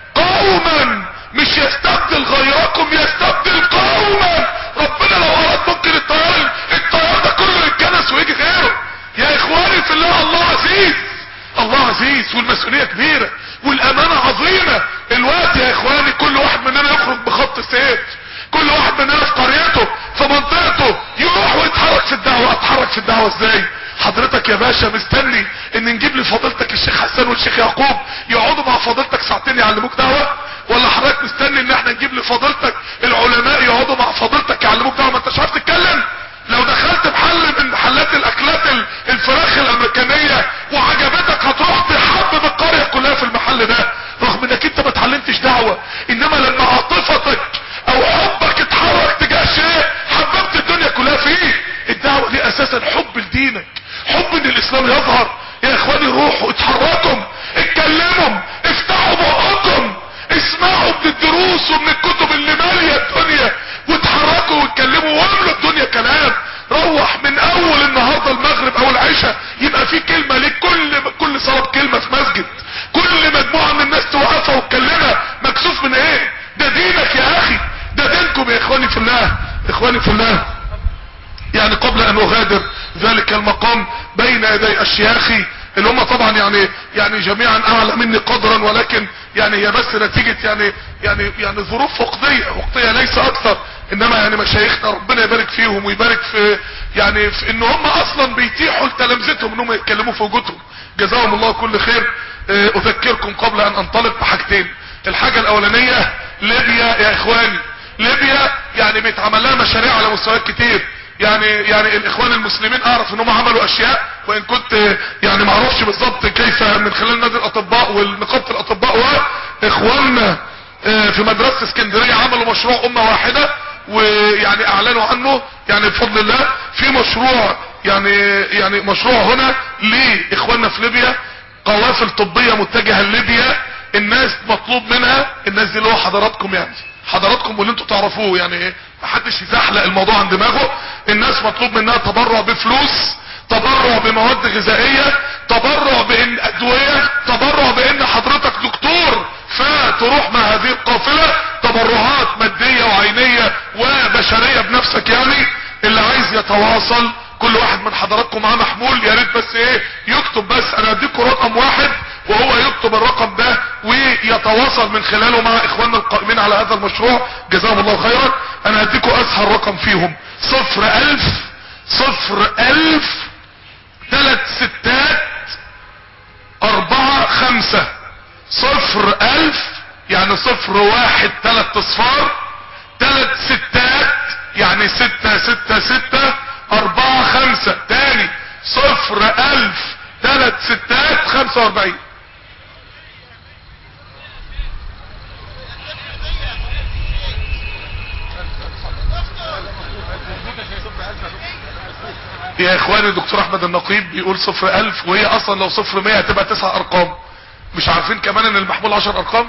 قوما، مش يستبدل غيركم، يستبدل قوما. ربنا لو اراد ممكن الطيار الطيار ده كله يتكنس ويجي غيره. يا اخواني في الله، الله عزيز، الله عزيز، والمسؤولية كبيرة والامانة عظيمة. الوقت يا اخواني كل واحد مننا يخرج بخط سير، كل واحد مننا في قريته في منطقته يروح ويتحرك في الدعوة. اتحرك في الدعوة ازاي؟ حضرتك يا باشا مستني ان نجيب لفضيلتك الشيخ حسان والشيخ يعقوب يقعدوا مع فضيلتك ساعتين يعلموك دعوة؟ ولا حضرتك مستني ان احنا نجيب لفضيلتك العلماء يقعدوا مع فضيلتك يعلموك دعوة؟ ما انتش عارف تتكلم. لو دخلت محل من محلات الاكلات الفراخ الامريكانية وعجبتك هتروح تحبب القرية كلها في المحل ده، رغم انك انت ما اتعلمتش دعوة، انما لما عاطفتك او حبك اتحرك تجاه شيء حببت الدنيا كلها فيه. الدعوة دي اساسا حب لدينك، حب ان الاسلام يظهر. يا اخواني روحوا اتحركوا، اتكلموا، افتحوا بقكم، اسمعوا من الدروس ومن الكتب اللي مالية الدنيا، واتحركوا واتكلموا واملوا الدنيا كلام. روح من اول النهاردة المغرب او العشاء يبقى في كلمة ليك، كل كل صلاة كلمة في مسجد، كل مجموعة من الناس توقفها وتكلمها. مكسوف من ايه؟ ده دينك يا اخي، ده دينكم يا اخواني في الله. اخواني في الله، يعني قبل ان اغادر ذلك المقام بين يدي اشياخي اللي هم طبعا يعني يعني جميعا اعلى مني قدرا، ولكن يعني هي بس نتيجة يعني يعني يعني ظروف فقدية فقدية ليس اكثر. انما يعني مشايخنا ربنا يبارك فيهم ويبارك في يعني في ان هم اصلا بيتيحوا لتلامذتهم انهم يتكلموا في وجودهم، جزاهم الله كل خير. اذكركم قبل ان انطلق بحاجتين. الحاجة الاولانية ليبيا يا اخواني، ليبيا يعني بيتعمل لها مشاريع على مستويات كتير. يعني يعني الاخوان المسلمين اعرف ان هم عملوا اشياء، وان كنت يعني ما اعرفش بالظبط كيف من خلال نادي الاطباء والنقابه الاطباء، واخواننا في مدرسه اسكندريه عملوا مشروع امه واحده ويعني اعلنوا عنه يعني بفضل الله. في مشروع يعني يعني مشروع هنا لاخواننا في ليبيا، قوافل طبيه متجهه لليبيا. الناس مطلوب منها، الناس دي اللي هو حضراتكم يعني حضراتكم واللي انتوا تعرفوه يعني محدش يزحلق الموضوع عن دماغه. الناس مطلوب منها تبرع بفلوس، تبرع بمواد غذائيه، تبرع بان ادويه، تبرع بان حضرتك دكتور فتروح مع هذه القافله. تبرعات ماديه وعينيه وبشريه بنفسك يعني. اللي عايز يتواصل كل واحد من حضراتكم معاه محمول، يا ريت بس ايه يكتب، بس انا هديكم رقم واحد وهو يكتب الرقم ده ويتواصل من خلاله مع اخواننا القائمين على هذا المشروع جزاهم الله خيرا. انا هديكم اسهل رقم فيهم صفر الف صفر الف تلات ستات اربعة خمسة صفر الف يعني صفر واحد تلات اصفار تلات ستات يعني ستة ستة ستة اربعة خمسة. تاني صفر الف تلات ستات خمسة واربعين. يا اخواني الدكتور احمد النقيب بيقول صفر الف، وهي اصلا لو صفر مية هتبقى تسع ارقام. مش عارفين كمان ان المحمول عشر ارقام؟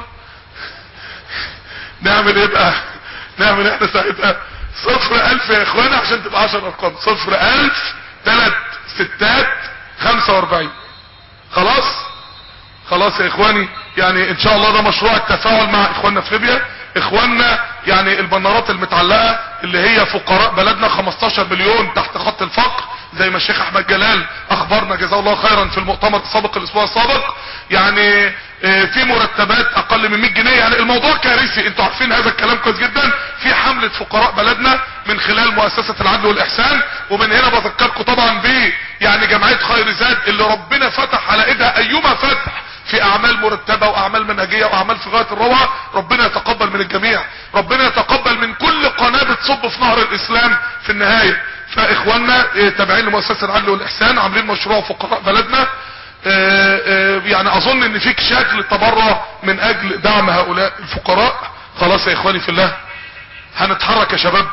نعمل ايه بقى؟ نعمل احنا ساعتها صفر الف يا اخواني عشان تبقى عشر ارقام. صفر الف تلات ستات خمسة واربعين. خلاص خلاص يا اخواني، يعني ان شاء الله ده مشروع التفاعل مع اخواننا في ليبيا. اخواننا يعني البنارات المتعلقة اللي هي فقراء بلدنا خمستاشر مليون تحت خط الفقر، زي ما الشيخ احمد جلال اخبرنا جزاه الله خيرا في المؤتمر السابق الاسبوع السابق. يعني في مرتبات اقل من مية جنيه. يعني الموضوع كارثي، انتوا عارفين هذا الكلام كويس جدا. في حملة فقراء بلدنا من خلال مؤسسة العدل والاحسان، ومن هنا بذكركم طبعا ب يعني جمعية خير زاد اللي ربنا فتح على ايدها ايما فتح في اعمال مرتبة واعمال منهجية واعمال في غاية الروعة. ربنا يتقبل من الجميع، ربنا يتقبل من كل قناة بتصب في نهر الاسلام في النهاية. فاخواننا تابعين لمؤسسة العدل والاحسان عاملين مشروع فقراء بلدنا. آآ آآ يعني اظن ان فيك شكل التبرع من اجل دعم هؤلاء الفقراء. خلاص يا اخواني في الله، هنتحرك يا شباب،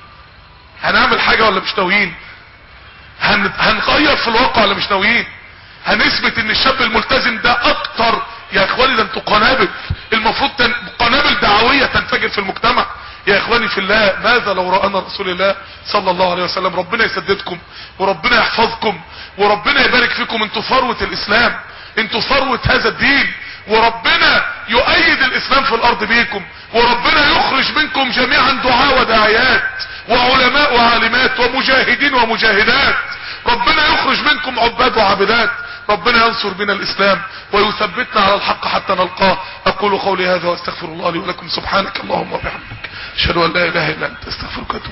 هنعمل حاجة ولا مش ناويين؟ هن... هنغير في الواقع ولا مش ناويين؟ هنثبت ان الشاب الملتزم ده اكتر يا اخواني، ده انتوا قنابل، المفروض تن... قنابل دعوية تنفجر في المجتمع. يا اخواني في الله، ماذا لو رأنا رسول الله صلى الله عليه وسلم؟ ربنا يسددكم وربنا يحفظكم وربنا يبارك فيكم. انتوا ثروة الاسلام، انتوا ثروة هذا الدين، وربنا يؤيد الاسلام في الارض بيكم، وربنا يخرج منكم جميعا دعاء وداعيات وعلماء وعالمات ومجاهدين ومجاهدات. ربنا يخرج منكم عباد وعابدات. ربنا ينصر بنا الاسلام ويثبتنا على الحق حتى نلقاه. اقول قولي هذا واستغفر الله لي ولكم. سبحانك اللهم وبحمدك اشهد ان لا اله الا انت استغفرك واتوب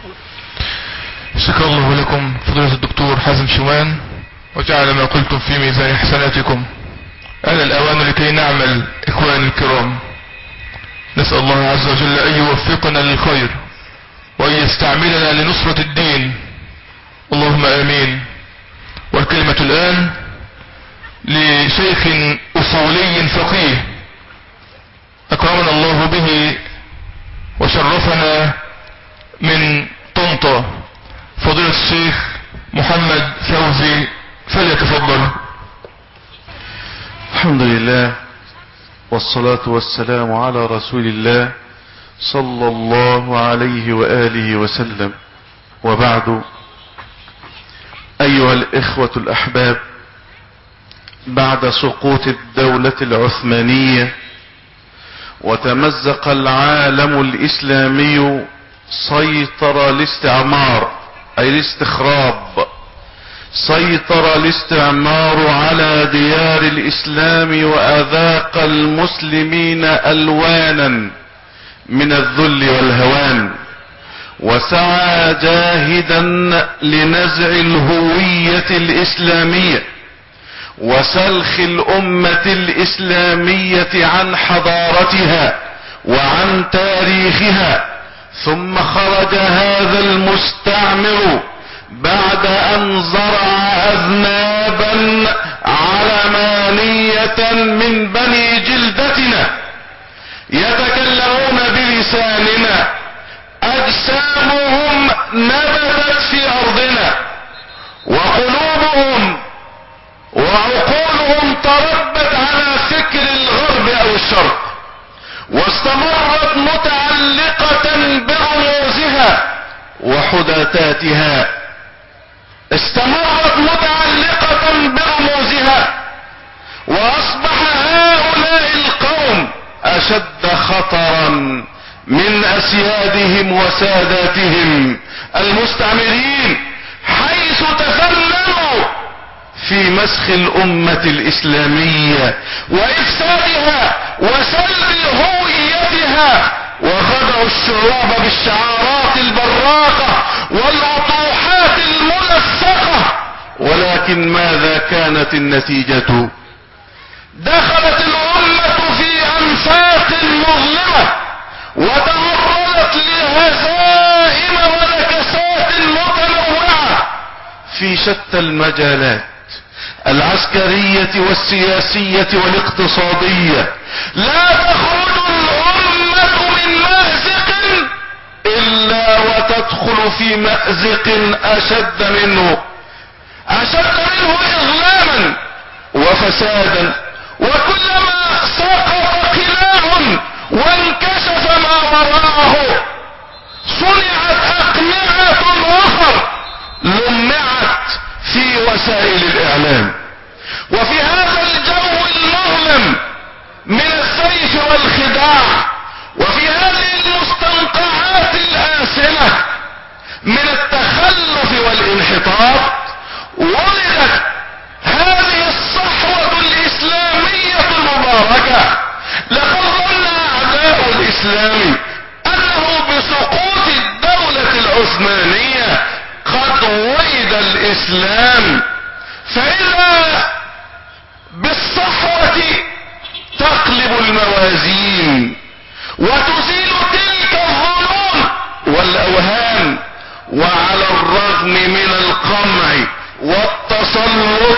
اليك. شكر الله لكم فضيلة الدكتور حازم شومان، وجعل ما قلتم في ميزان حسناتكم. آن الأوان لكي نعمل إخواني الكرام. نسأل الله عز وجل أن يوفقنا للخير وأن يستعملنا لنصرة الدين، اللهم آمين. والكلمة الآن لشيخ أصولي فقيه أكرمنا الله به وشرفنا من طنطا، فضيلة الشيخ محمد فوزي، فليتفضل. الحمد لله والصلاة والسلام على رسول الله صلى الله عليه وآله وسلم، وبعد. أيها الإخوة الأحباب، بعد سقوط الدولة العثمانية وتمزق العالم الإسلامي، سيطر الاستعمار أي الاستخراب سيطر الاستعمار على ديار الإسلام، وأذاق المسلمين ألوانا من الذل والهوان، وسعى جاهدا لنزع الهوية الإسلامية وسلخ الأمة الإسلامية عن حضارتها وعن تاريخها. ثم خرج هذا المستعمر بعد ان زرع اذنابا علمانية من بني جلدتنا يتكلمون بلساننا، اجسامهم نبتت في ارضنا، وقلوبهم وعقولهم تربت على فكر الغرب او الشرق، واستمرت متعلقة برموزها وحدثاتها، استمرت متعلقة برموزها، واصبح هؤلاء القوم اشد خطرا من اسيادهم وساداتهم المستعمرين، حيث تفننوا في مسخ الامة الاسلامية وافسادها وسلب هويتها، وخدعوا الشعوب بالشعارات البراقة والاطروحات الملصقة. ولكن ماذا كانت النتيجة؟ دخلت الامة في انفاق مظلمة وتعرضت لهزائم ونكسات متنوعة في شتى المجالات العسكرية والسياسية والاقتصادية. لا تخرج الأمة من مأزق إلا وتدخل في مأزق أشد منه أشد منه إظلاما وفسادا، وكلما سقط قلاع وانكشف ما وراءه صنعت أقنعة أخر لمعت في وسائل الإعلام. وفي هذا الجو المظلم من السيف والخداع، وفي هذه المستنقعات الآسنة من التخلف والانحطاط، ولدت هذه الصحوة الإسلامية المباركة. لقد ظن أعداء الإسلام أنه بسقوط الدولة العثمانية قد ولد الإسلام، فإذا بالصحوة تقلب الموازين وتزيل تلك الظنون والأوهام. وعلى الرغم من القمع والتسلط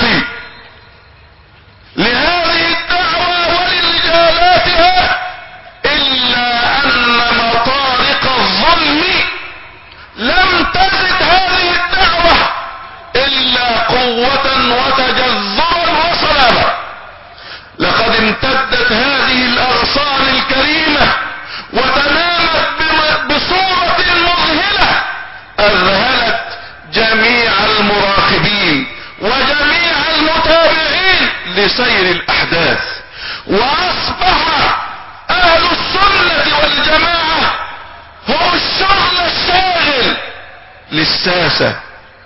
لهذه الدعوة ولرجالاتها، إلا أن مطارق الظلم لم تزد هذه الدعوة إلا قوة وتجذرا وصلابة. لقد امتدت هذه الأغصان الكريمة وتنامت بصورة مذهلة أذهلت جميع المراقبين وجميع المتابعين لسير الأحداث، وأصبح أهل السنة والجماعة هم الشغل الشاغل للساسة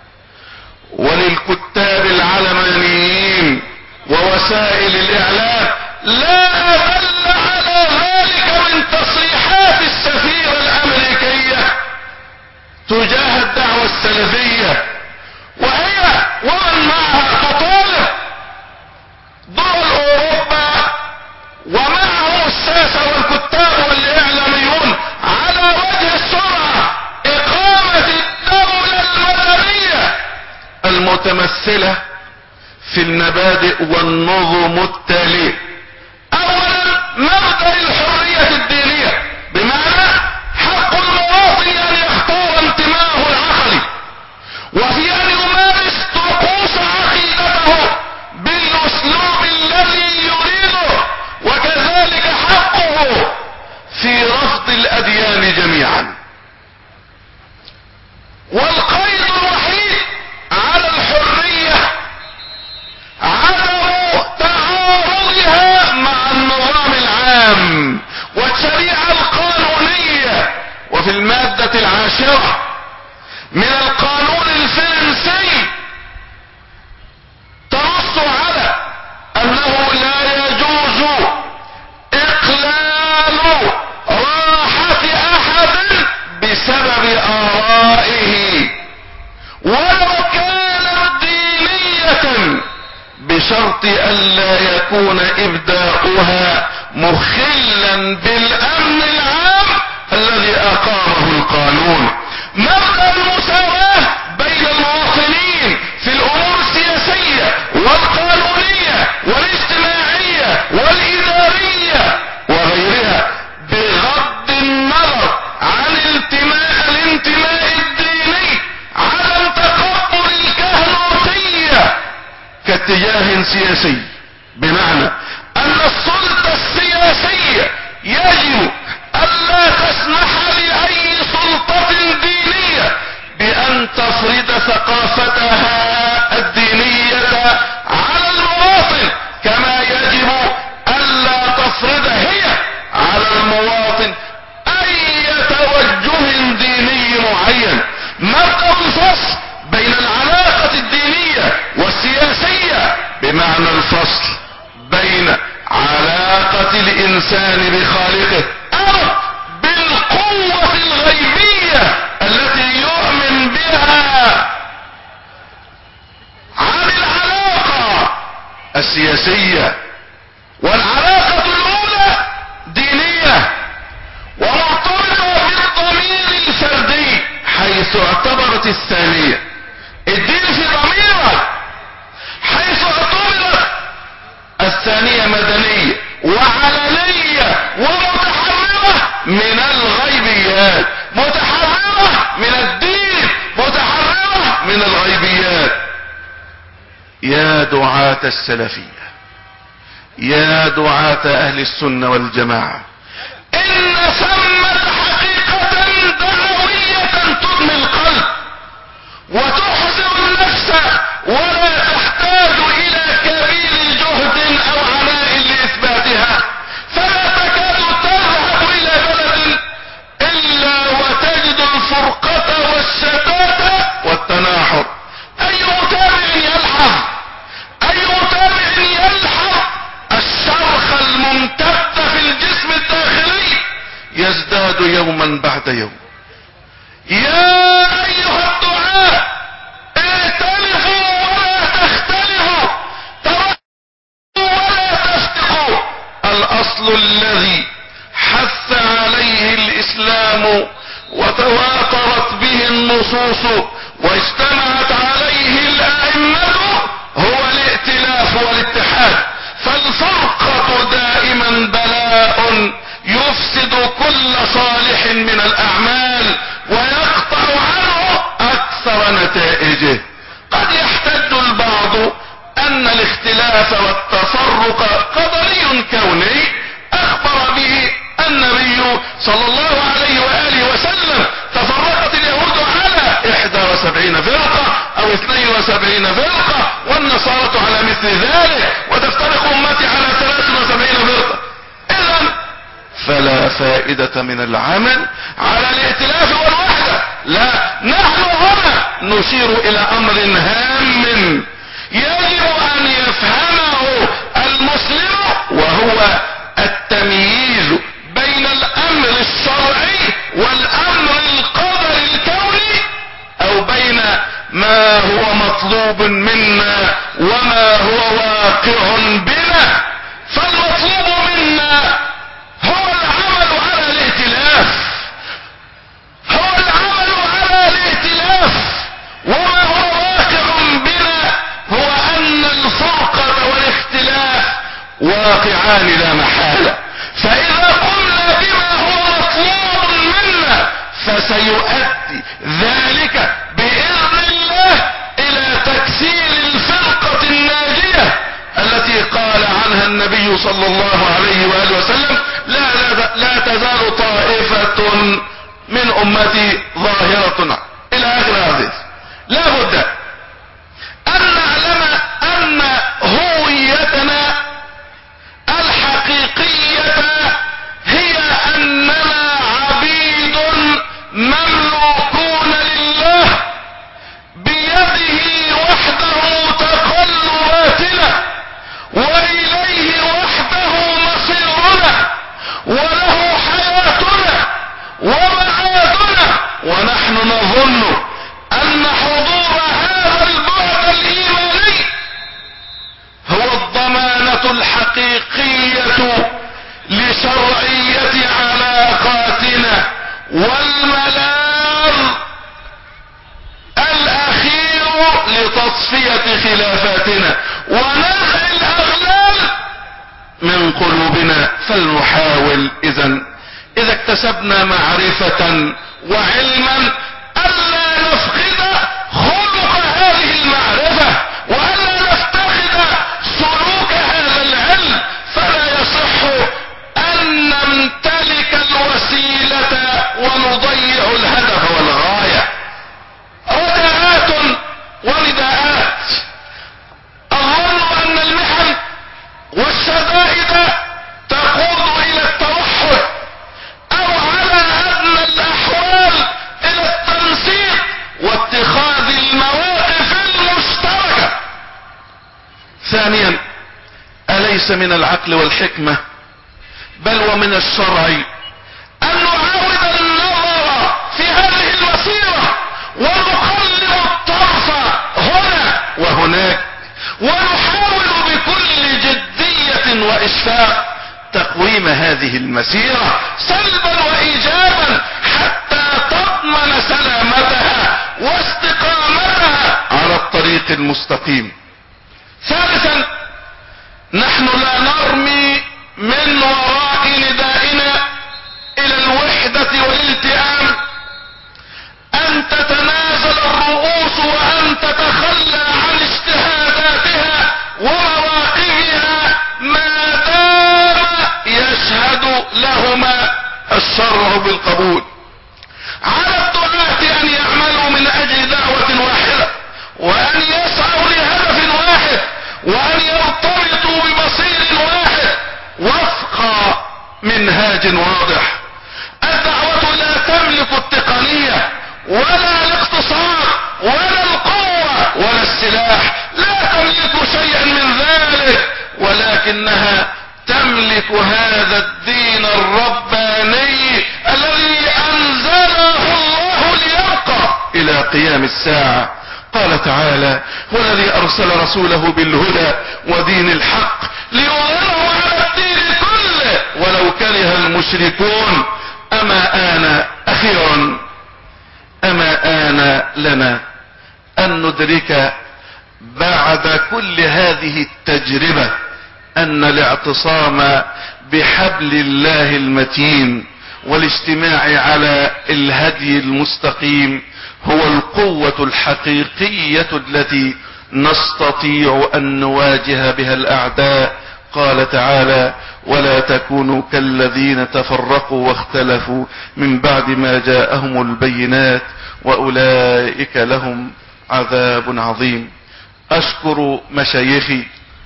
وللكتاب العلمانيين ووسائل الإعلام. لا أدل على ذلك من تصريحات السفيرة الأمريكية تجاه الدعوة السلفية، وهي ومن معها تطالب دول أوروبا ومعهم الساسة والكتاب والإعلاميون على وجه السرعة إقامة الدولة المدنية المتمثلة في المبادئ والنظم التالية. أولا، مبدأ الحرية الدينية، بمعنى حق المواطن أن يختار انتماءه العقلي وفي أن يمارس طقوس عقيدته بالأسلوب الذي يريده، وكذلك حقه في رفض الأديان جميعا. والقيد الوحيد على الحرية عدم تعارضها مع النظام العام والشريعة القانونية. وفي المادة العاشرة من القانون الفرنسي تنص على أنه لا يجوز إقلال راحة أحد بسبب آرائه ولو كانت دينية، بشرط ألا يكون إبداؤها مخلا بالأمن العام الذي أقامه القانون. مبدأ المساواة بين المواطنين سياسي، بمعنى ان السلطة السياسية يجب الا تسمح لاي سلطة دينية بان تفرض ثقافتها الدينية على المواطن، كما يجب الا تفرض هي على المواطن اي توجه ديني معين. مبدأ الفصل بين العلاقة الدينية والسياسية بمعنى الفصل بين علاقة الانسان بخالقه او بالقوة الغيبية التي يؤمن بها عن العلاقة السياسية. والعلاقة الاولى دينية ومعتبرة بالضمير الفردي، حيث اعتبرت الثانية الدين في ضميرك، حيث اعتبرت الثانية مدنية وعلنية ومتحررة من الغيبيات، متحررة من الدين، متحررة من الغيبيات. يا دعاة السلفية، يا دعاة اهل السنة والجماعة، ان ثمة حقيقة دعوية تدمي القلب وتحزن النفس ولا تحتاج الى كبير جهد او عناء لاثباتها، فلا تكاد تذهب الى بلد الا وتجد الفرقة والشتات والتناحر. اي متابع يلحظ، اي متابع يلحظ الشرخ الممتد في الجسم الداخلي يزداد يوما بعد يوم. يا ايها الدعاة ائتلفوا ولا تختلفوا، ترحموا ولا تفتقوا. الاصل الذي حث عليه الاسلام وتواترت به النصوص واجتمعت عليه الائمة هو الائتلاف والاتحاد. فالفرقة دائما بلاء يفسد كل صالح من الاعمال ويقطع عنه اكثر نتائجه. قد يحتج البعض ان الاختلاف والتفرق قدري كوني اخبر به النبي صلى الله عليه وآله وسلم. تفرقت اليهود على احدى وسبعين فرقة او اثنين وسبعين فرقة، والنصارى على مثل ذلك، وتفترق امتي على ثلاث وسبعين فرقة. اذا فلا فائدة من العمل على الائتلاف والوحدة. لا، نحن هنا نشير الى امر هام يجب ان يفهمه المسلم، وهو التمييز بين الامر الشرعي والامر القدري الكوني، او بين ما هو مطلوب منا وما هو واقع بنا. فالمطلوب منا هو العمل على الائتلاف، هو العمل على الائتلاف، وما هو واقع بنا هو ان الفرقة والاختلاف واقعان لا محالة. فاذا قمنا بما هو مطلوب منا فسيؤدي ذلك باذن الله الى تكسير الفرقة الناجية التي قال عنها النبي صلى الله عليه وآله وسلم: لا, لا, لا تزال طائفة من امتي ظاهرة الى اخر الحديث. لا بد ان نعلم ان هويتنا الحقيقية هي اننا عبيد مملوكون لله، بيده وحده تقلباتنا، واليه وحده مصيرنا، وله حياتنا ومعادنا. ونحن نظن ان حضور هذا البعد الايماني هو الضمانة الحقيقية لشرعية علاقاتنا والملاذ الاخير لتصفية خلافاتنا ونزع الاغلال من قلوبنا. فلنحاول اذا اذا اكتسبنا معرفة وعلما الا نفقد خلق هذه المعرفة، والا نفتقد ليس من العقل والحكمة بل ومن الشرع أن نعاود النظر في هذه المسيرة ونقلب الطرف هنا وهناك ونحاول بكل جدية وإشفاق تقويم هذه المسيرة سلبا وإيجابا حتى تضمن سلامتها واستقامتها على الطريق المستقيم. ثالثا، نحن لا نرمي من وراء ندائنا إلى الوحدة والالتئام أن تتنازل الرؤوس وأن تتخلى عن اجتهاداتها ومواقفها ما دام يشهد لهما الشرع بالقبول. على الدعاة أن يعملوا من أجل دعوة واحدة وأن يسعوا لهدف واحد وأن يرتبطوا بمصير واحد وفق منهاج واضح. الدعوة لا تملك التقنية ولا الاقتصاد ولا القوة ولا السلاح، لا تملك شيئا من ذلك، ولكنها تملك هذا الدين الرباني الذي أنزله الله ليبقى إلى قيام الساعة. قال تعالى: والذي أرسل رسوله بالهدى ودين الحق ليظهره على الدين كله ولو كره المشركون. أما آن أخيرا أما آن لنا أن ندرك بعد كل هذه التجربة أن الاعتصام بحبل الله المتين والاجتماع على الهدي المستقيم هو القوة الحقيقية التي نستطيع أن نواجه بها الأعداء. قال تعالى: ولا تكونوا كالذين تفرقوا واختلفوا من بعد ما جاءهم البينات وأولئك لهم عذاب عظيم. أشكر مشايخي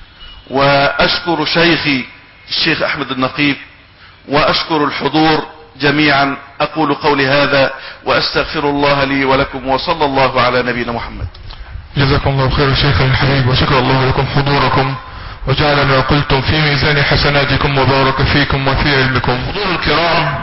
وأشكر شيخي الشيخ أحمد النقيب وأشكر الحضور جميعا. أقول قولي هذا وأستغفر الله لي ولكم، وصلى الله على نبينا محمد. جزاكم الله خير شيخنا الحبيب، وشكر الله لكم حضوركم وجعل ما قلتم في ميزان حسناتكم وبارك فيكم وفي علمكم. حضور الكرام،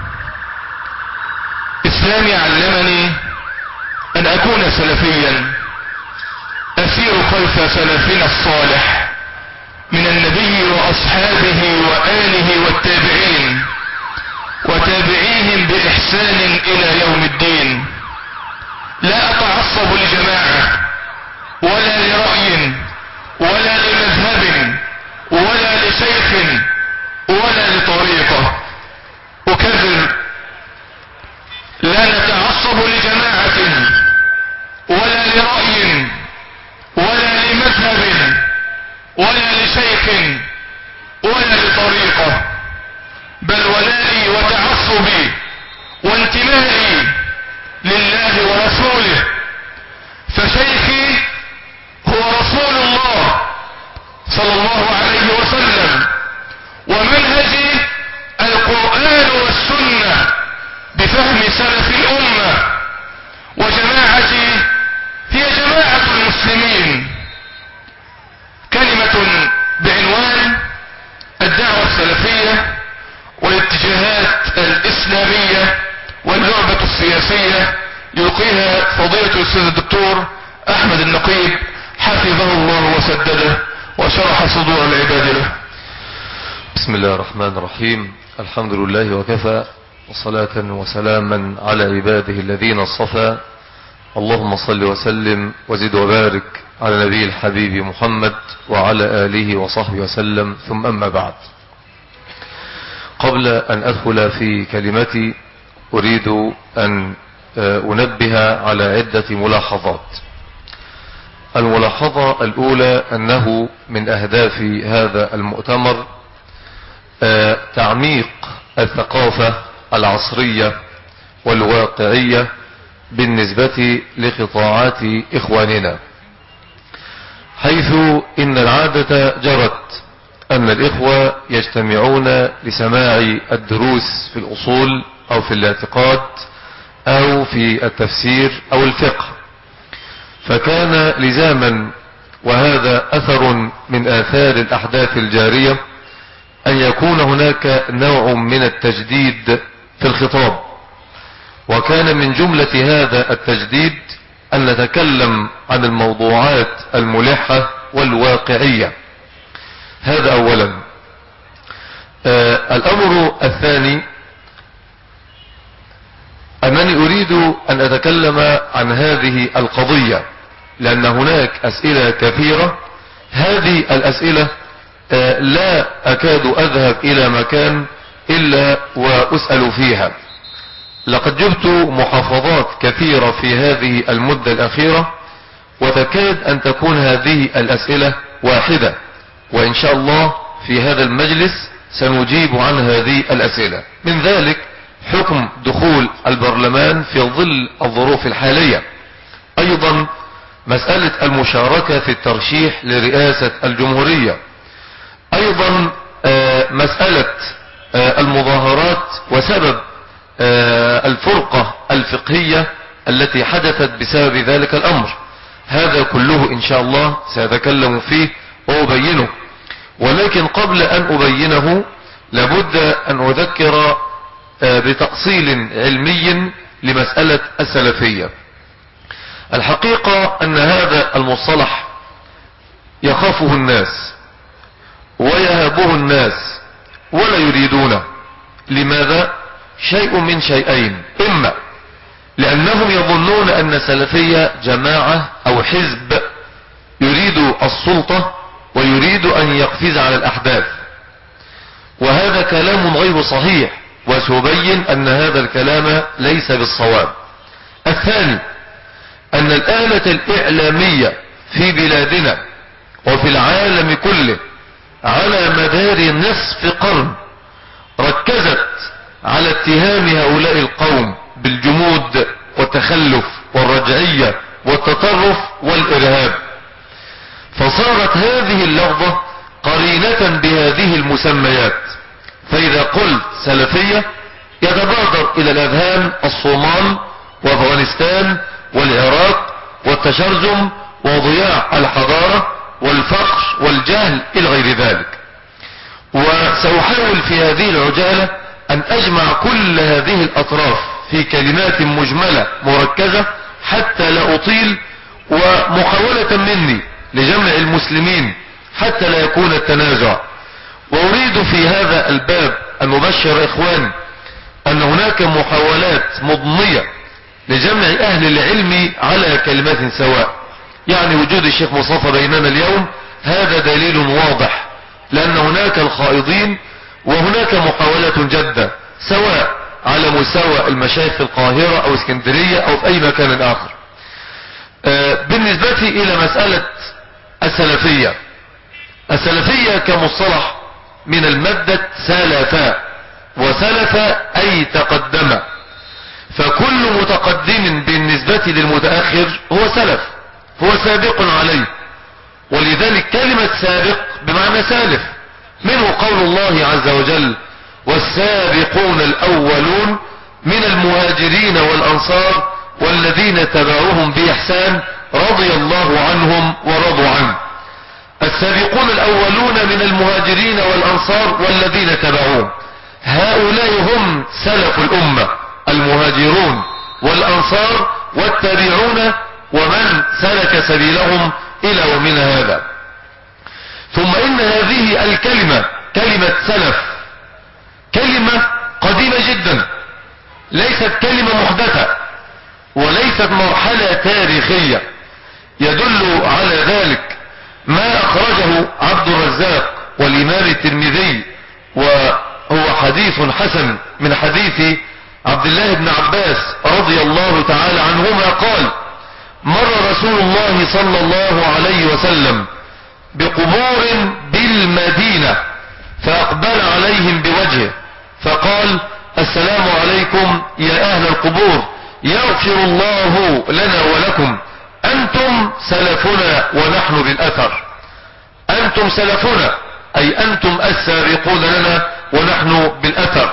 إسلامي علمني أن أكون سلفيا أسير خلف سلفنا الصالح من النبي وأصحابه وآله والتابعين وتابعيهم بإحسان إلى يوم الدين. لا أتعصب لجماعة ولا لرأي ولا لمذهب ولا لشيخ ولا لطريقة. أكرر: لا نتعصب لجماعة ولا لرأي ولا لمذهب ولا لشيخ ولا لطريقة، بل ولائي وتعصبي وانتمائي لله ورسوله. فشيخي هو رسول الله صلى الله عليه وسلم، ومنهجي القرآن والسنة بفهم سلف الأمة، وجماعتي هي جماعة المسلمين. كلمة بعنوان الدعوة السلفية والاتجاهات الإسلامية واللعبة السياسية يلقيها فضيلة الأستاذ الدكتور أحمد النقيب حفظه الله وسدده وشرح صدور العباد له. بسم الله الرحمن الرحيم. الحمد لله وكفى، وصلاة وسلاما على عباده الذين اصطفى. اللهم صل وسلم وزد وبارك على نبي الحبيب محمد وعلى آله وصحبه وسلم، ثم أما بعد. قبل أن أدخل في كلمتي أريد أن أنبه على عدة ملاحظات. الملاحظة الأولى أنه من أهداف هذا المؤتمر تعميق الثقافة العصرية والواقعية بالنسبة لقطاعات إخواننا، حيث إن العادة جرت أن الإخوة يجتمعون لسماع الدروس في الأصول أو في الاعتقاد أو في التفسير أو الفقه، فكان لزاما وهذا أثر من آثار الأحداث الجارية، أن يكون هناك نوع من التجديد في الخطاب. وكان من جملة هذا التجديد أن نتكلم عن الموضوعات الملحة والواقعية. هذا أولا. آه الأمر الثاني أنني أريد أن أتكلم عن هذه القضية، لأن هناك أسئلة كثيرة. هذه الأسئلة آه لا أكاد أذهب إلى مكان إلا وأسأل فيها. لقد جبت محافظات كثيرة في هذه المدة الأخيرة، وتكاد أن تكون هذه الأسئلة واحدة، وإن شاء الله في هذا المجلس سنجيب عن هذه الأسئلة. من ذلك حكم دخول البرلمان في ظل الظروف الحالية، أيضا مسألة المشاركة في الترشيح لرئاسة الجمهورية، أيضا مسألة المظاهرات وسبب الفرقة الفقهية التي حدثت بسبب ذلك الأمر. هذا كله إن شاء الله سأتكلم فيه وأبينه، ولكن قبل أن أبينه لابد أن أذكر بتأصيل علمي لمسألة السلفية. الحقيقة أن هذا المصطلح يخافه الناس ويهابه الناس ولا يريدونه. لماذا؟ شيء من شيئين: إما لأنهم يظنون أن السلفية جماعة أو حزب يريد السلطة ويريد أن يقفز على الأحداث، وهذا كلام غير صحيح، وسأبين أن هذا الكلام ليس بالصواب. الثاني أن الآلة الإعلامية في بلادنا وفي العالم كله على مدار نصف قرن ركزت على اتهام هؤلاء القوم بالجمود والتخلف والرجعية والتطرف والإرهاب، فصارت هذه اللفظة قرينة بهذه المسميات. فإذا قلت سلفية يتبادر إلى الأذهان الصومال وأفغانستان والعراق والتشرذم وضياع الحضارة والفقر والجهل إلى غير ذلك. وسأحاول في هذه العجالة أن أجمع كل هذه الأطراف في كلمات مجملة مركزة حتى لا أطيل، ومحاولة مني لجمع المسلمين حتى لا يكون التنازع. وأريد في هذا الباب أن أبشر إخواني أن هناك محاولات مضنية لجمع أهل العلم على كلمات سواء. يعني وجود الشيخ مصطفى بيننا اليوم هذا دليل واضح، لأن هناك الخائضين وهناك محاولة جادة سواء على مستوى المشايخ في القاهرة أو اسكندرية أو في أي مكان آخر. بالنسبة إلى مسألة السلفية، السلفية كمصطلح من المادة سلفا، وسلف أي تقدم، فكل متقدم بالنسبة للمتأخر هو سلف، هو سابق عليه. ولذلك كلمة سابق بمعنى سالف، منه قول الله عز وجل: والسابقون الأولون من المهاجرين والأنصار والذين تبعوهم بإحسان رضي الله عنهم ورضوا عنه. السابقون الأولون من المهاجرين والأنصار والذين تبعوهم، هؤلاء هم سلف الأمة، المهاجرون والأنصار والتابعون ومن سلك سبيلهم إلى يومنا هذا. ثم إن هذه الكلمة كلمة سلف كلمة قديمة جدا، ليست كلمة محدثة وليست مرحلة تاريخية. يدل على ذلك ما أخرجه عبد الرزاق والإمام الترمذي، وهو حديث حسن من حديث عبد الله بن عباس رضي الله تعالى عنهما قال: مر رسول الله صلى الله عليه وسلم بقبور بالمدينة فأقبل عليهم بوجهه فقال: السلام عليكم يا أهل القبور، يغفر الله لنا ولكم، أنتم سلفنا ونحن بالأثر. أنتم سلفنا أي أنتم السابقون لنا ونحن بالأثر.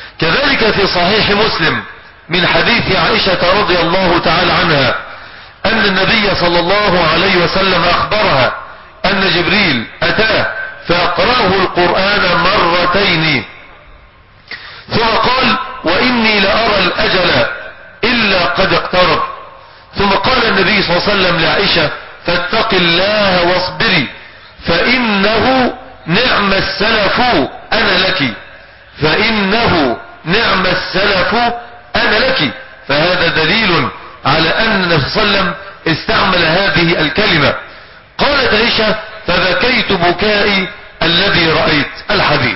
كذلك في صحيح مسلم من حديث عائشة رضي الله تعالى عنها أن أن النبي صلى الله عليه وسلم أخبرها أن جبريل أتاه فأقرأه القرآن مرتين، ثم قال وإني لأرى الأجل إلا قد اقترب. ثم قال النبي صلى الله عليه وسلم لعائشة فاتق الله واصبري فإنه نعم السلف أنا لك، فإنه نعم السلف أنا لك. فهذا دليل على أن النبي صلى الله عليه وسلم استعمل هذه الكلمة. قالت عائشة فبكيت بكائي الذي رأيت الحديث.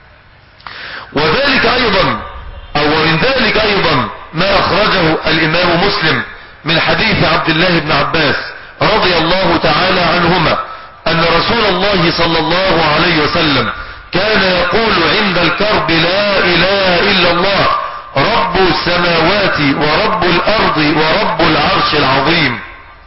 وذلك أيضا أو من ذلك أيضا ما أخرجه الإمام مسلم من حديث عبد الله بن عباس رضي الله تعالى عنهما أن رسول الله صلى الله عليه وسلم كان يقول عند الكرب لا إله إلا الله رب السماوات ورب الأرض ورب العرش العظيم.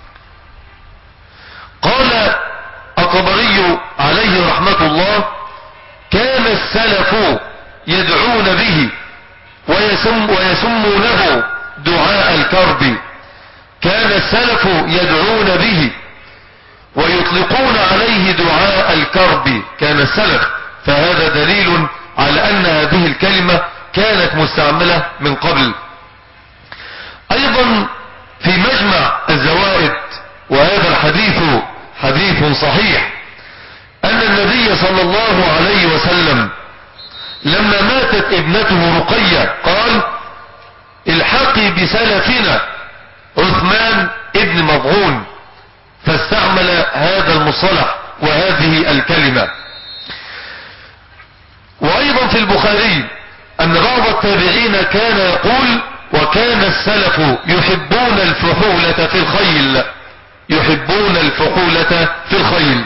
قال الطبري عليه رحمة الله كان السلف يدعون به ويسم ويسمونه دعاء الكرب، كان السلف يدعون به ويطلقون عليه دعاء الكرب، كان السلف. فهذا دليل على أن هذه الكلمة كانت مستعملة من قبل. أيضا في مجمع الزوائد وهذا الحديث حديث صحيح أن النبي صلى الله عليه وسلم لما ماتت ابنته رقية قال الحقي بسلفنا عثمان ابن مضعون، فاستعمل هذا المصطلح وهذه الكلمة. وأيضا في البخاري أن بعض التابعين كان يقول وكان السلف يحبون الفحولة في الخيل، يحبون الفحولة في الخيل.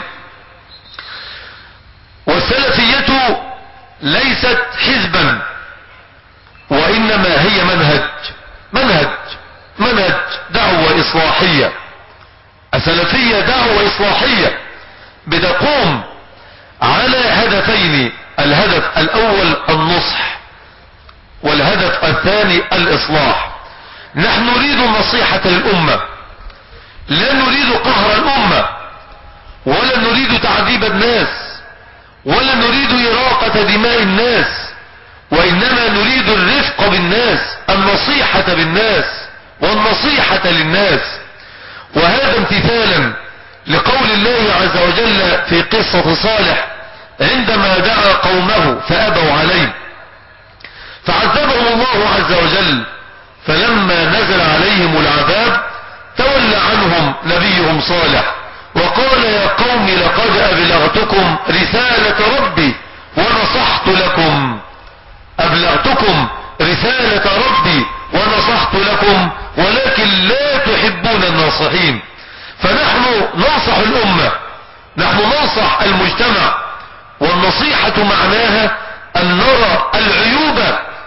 والسلفية ليست حزبا وإنما هي منهج منهج منهج دعوة إصلاحية. السلفية دعوة إصلاحية بتقوم على هدفين، الهدف الأول النصح والهدف الثاني الإصلاح. نحن نريد النصيحة للأمة، لا نريد قهر الأمة ولا نريد تعذيب الناس ولا نريد إراقة دماء الناس، وإنما نريد الرفق بالناس، النصيحة بالناس والنصيحة للناس. وهذا امتثالا لقول الله عز وجل في قصة صالح عندما دعا قومه فأبوا عليه فعذبهم الله عز وجل، فلما نزل عليهم العذاب تولى عنهم نبيهم صالح وقال يا قوم لقد أبلغتكم رسالة ربي ونصحت لكم، أبلغتكم رسالة ربي ونصحت لكم ولكن لا تحبون الناصحين. فنحن ننصح الأمة، نحن ننصح المجتمع، والنصيحة معناها أن نرى العيوب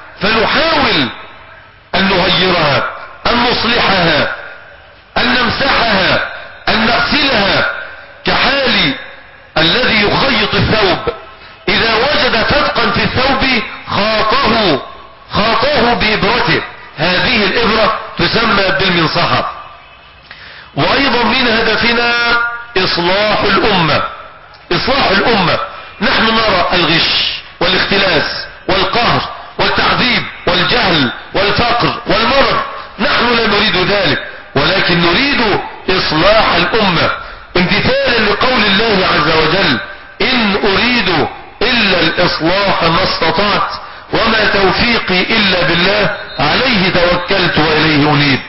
فنحاول أن نغيرها، أن نصلحها، أن نمسحها، أن نغسلها، كحال الذي يخيط الثوب إذا وجد فتقا في الثوب خاطه خاطه بإبرته، هذه الإبرة تسمى بالمنصحة. وأيضا من هدفنا إصلاح الأمة، إصلاح الأمة. نحن نرى الغش والاختلاس والقهر والتعذيب والجهل والفقر والمرض، نحن لا نريد ذلك، ولكن نريد إصلاح الأمة امتثالا لقول الله عز وجل إن أريد إلا الإصلاح ما استطعت وما توفيقي إلا بالله عليه توكلت وإليه أنيب.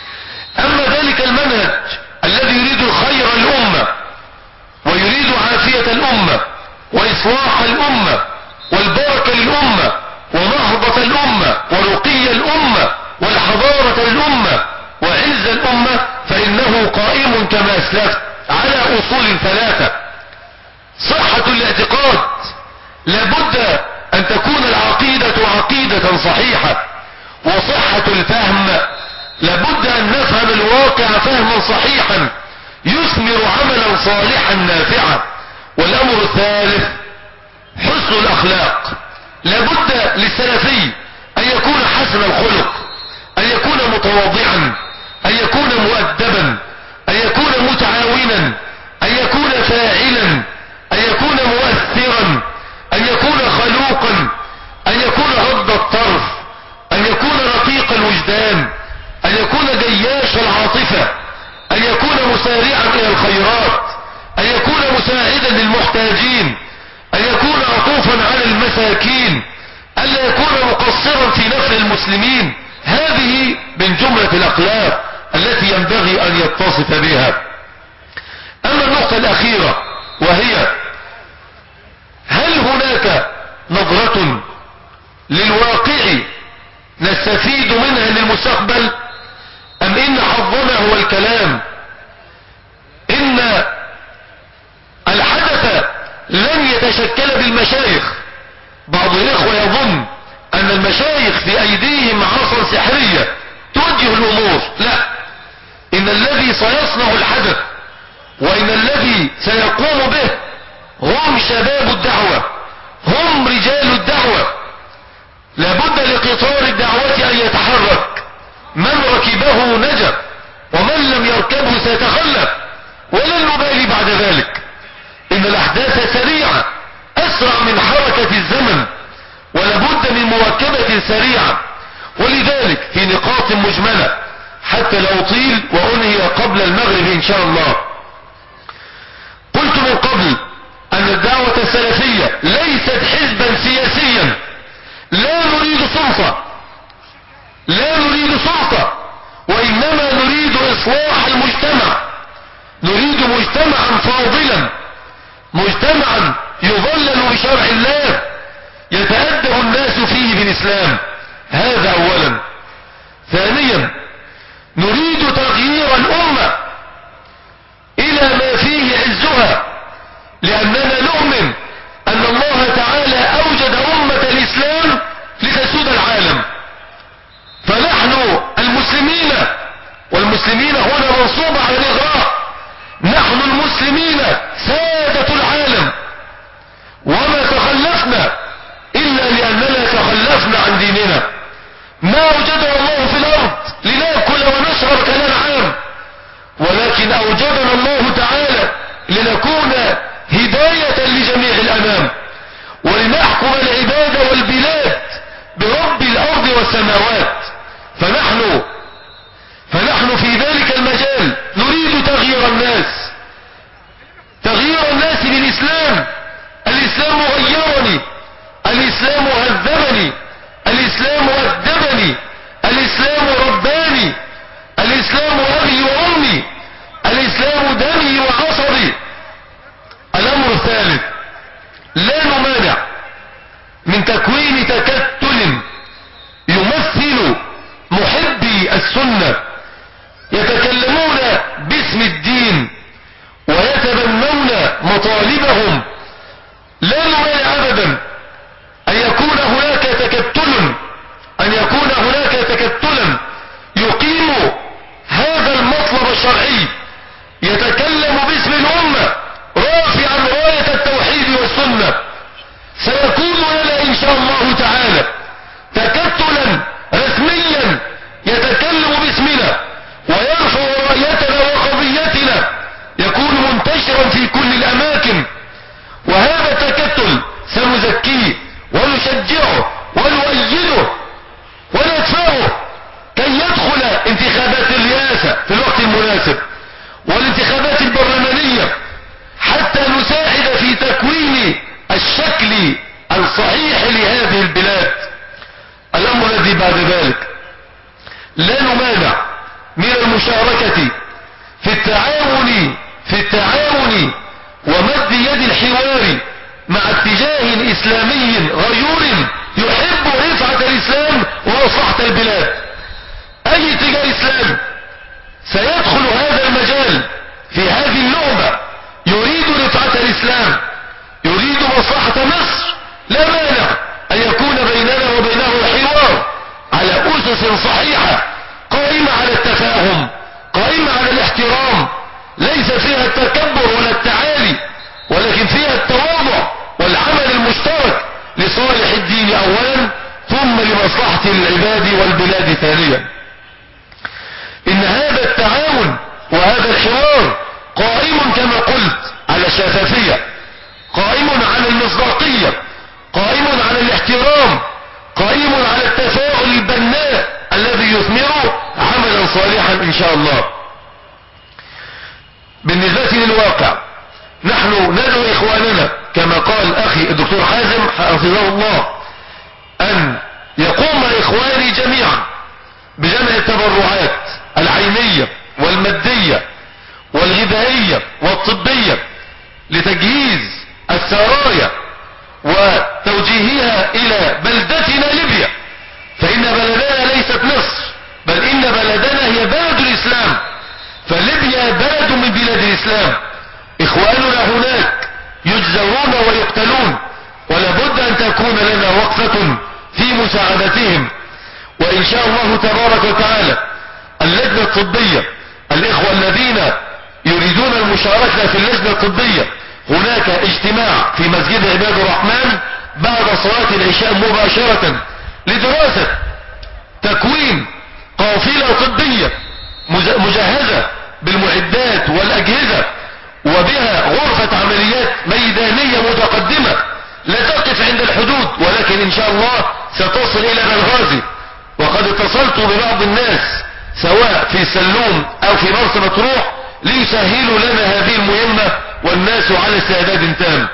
أما ذلك المنهج الذي يريد الخير للأمة ويريد عافية الأمة وإصلاح الأمة والبركة للأمة ونهضة الأمة ورقي الأمة والحضارة للأمة وعز الأمة، فإنه قائم كما أسلفت على أصول ثلاثة. صحة الاعتقاد، لابد أن تكون العقيدة عقيدة صحيحة. وصحة الفهم، لابد أن نفهم الواقع فهما صحيحا يثمر عملا صالحا نافعا. والأمر الثالث حسن الأخلاق، لابد للسلفي أن يكون حسن الخلق، أن يكون متواضعا، أن يكون مؤدبا، معاونا، أن يكون فاعلا، أن يكون مؤثرا، أن يكون خلوقا، أن يكون غض الطرف، أن يكون رقيق الوجدان، أن يكون جياش العاطفة، أن يكون مسارعا إلى الخيرات، أن يكون مساعدا للمحتاجين، أن يكون عطوفا على المساكين، ألا يكون مقصرا في نفع المسلمين. هذه من جملة الأخلاق التي ينبغي أن يتصف بها. أما النقطة الأخيرة وهي: هل هناك نظرة للواقع نستفيد منها للمستقبل، أم إن حظنا هو الكلام؟ إن الحدث لن يتشكل بالمشايخ. بعض الإخوة يظن أن المشايخ في أيديهم عصا سحرية توجه الأمور. لا، إن الذي سيصنع الحدث وإن الذي سيقوم به هم شباب الدعوة، هم رجال الدعوة. لابد لقطار الدعوة أن يتحرك، من ركبه نجا ومن لم يركبه سيتخلف، ولن نبالي بعد ذلك. إن الأحداث سريعة أسرع من حركة الزمن، ولابد من مواكبة سريعة. ولذلك في نقاط مجملة حتى لا أطيل وأنهي قبل المغرب إن شاء الله. قلت من قبل أن الدعوة السلفية ليست حزبا سياسيا، لا نريد سلطة، لا نريد سلطة، وإنما نريد إصلاح المجتمع. نريد مجتمعا فاضلا، مجتمعا يظلل بشرع الله، يتأدب الناس فيه بالإسلام. هذا أولا. ثانيا، نريد تغيير الأمة إلى ما فيه عزها، لأننا نؤمن أن الله تعالى أوجد أمة الإسلام لتسود العالم. فنحن المسلمين، والمسلمين هنا منصوب على الإغراء، نحن المسلمين سادة العالم، وما تخلفنا إلا لأننا تخلفنا عن ديننا. ما أوجدنا الله في الأرض لنأكل ونشرب كالأنعام، ولكن أوجدنا الله تعالى لنكون هداية لجميع الأنام، ولنحكم العباد والبلاد برب الأرض والسماوات. فنحن فنحن في ذلك المجال نريد تغيير الناس، تغيير الناس بالإسلام. الإسلام غيرني، الإسلام هذبني، الإسلام أدبني، الإسلام رباني، الإسلام أبي وأمي، الإسلام دمي وعصبي. الأمر الثالث، لا نمانع من تكوين تكتل يمثل محبي السنة، يتكلمون باسم الدين ويتبنون مطالبهم. لا نمانع أبدا أن يكون هناك تكتل أن يكون هناك تكتلا يقيم هذا المطلب الشرعي، يتكلم باسم الأمة رافعا راية التوحيد والسنة. سيكون لنا إن شاء الله تعالى تكتلا رسميا يتكلم باسمنا ويرفع رايتنا وقضيتنا، يكون منتشرا في كل الأماكن. وهذا التكتل سنزكيه ونشجعه ونؤيده وندفعه كي يدخل انتخابات الرئاسة في الوقت المناسب والانتخابات البرلمانية، حتى نساعد في تكوين الشكل الصحيح لهذه البلاد. الأمر الذي بعد ذلك، لا نمانع من المشاركة في التعاون في التعاون ومد يد الحوار مع اتجاه إسلامي غيور يحب رفعة الإسلام ومصلحة البلاد. أي اتجاه إسلام سيدخل هذا المجال في هذه اللعبة يريد رفعة الإسلام، يريد مصلحة مصر، لا مانع أن يكون بيننا وبينه حوار على أسس صحيحة قائمة على التفاهم، قائمة على الاحترام، ليس فيها التكبر ولا التعالي، ولكن فيها التواضع والعمل المشترك لصالح الدين أولا ثم لمصلحة العباد والبلاد ثانيا. إن هذا التعاون وهذا الحوار قائم كما قلت على الشفافية، قائم على المصداقية، قائم على الاحترام، قائم على التفاؤل البناء الذي يثمر عملا صالحا ان شاء الله. بالنسبة للواقع نحن ندعو اخواننا كما قال اخي الدكتور حازم حفظه الله ان يقوم اخواني جميعا بجمع التبرعات العينية والمادية والغذائية والطبية لتجهيز السرايا وتوجيهها الى بلدتنا ليبيا، فان بلدنا ليست مصر، بل ان بلدنا هي بلد الاسلام، فليبيا بلد من بلاد الاسلام. اخواننا هناك يجزرون ويقتلون، ولابد ان تكون لنا وقفة في مساعدتهم. وان شاء الله تبارك وتعالى اللجنة الطبية، الاخوة الذين يريدون المشاركة في اللجنة الطبية، هناك اجتماع في مسجد عباد الرحمن بعد صلاة العشاء مباشرة لدراسة تكوين قافلة طبية مجهزة بالمعدات والأجهزة وبها غرفة عمليات ميدانية متقدمة لا تقف عند الحدود، ولكن ان شاء الله ستصل الى بنغازي. وقد اتصلت ببعض الناس سواء في سلوم او في مرسى مطروح ليسهلوا لنا هذه المهمة، والناس على استعداد تام.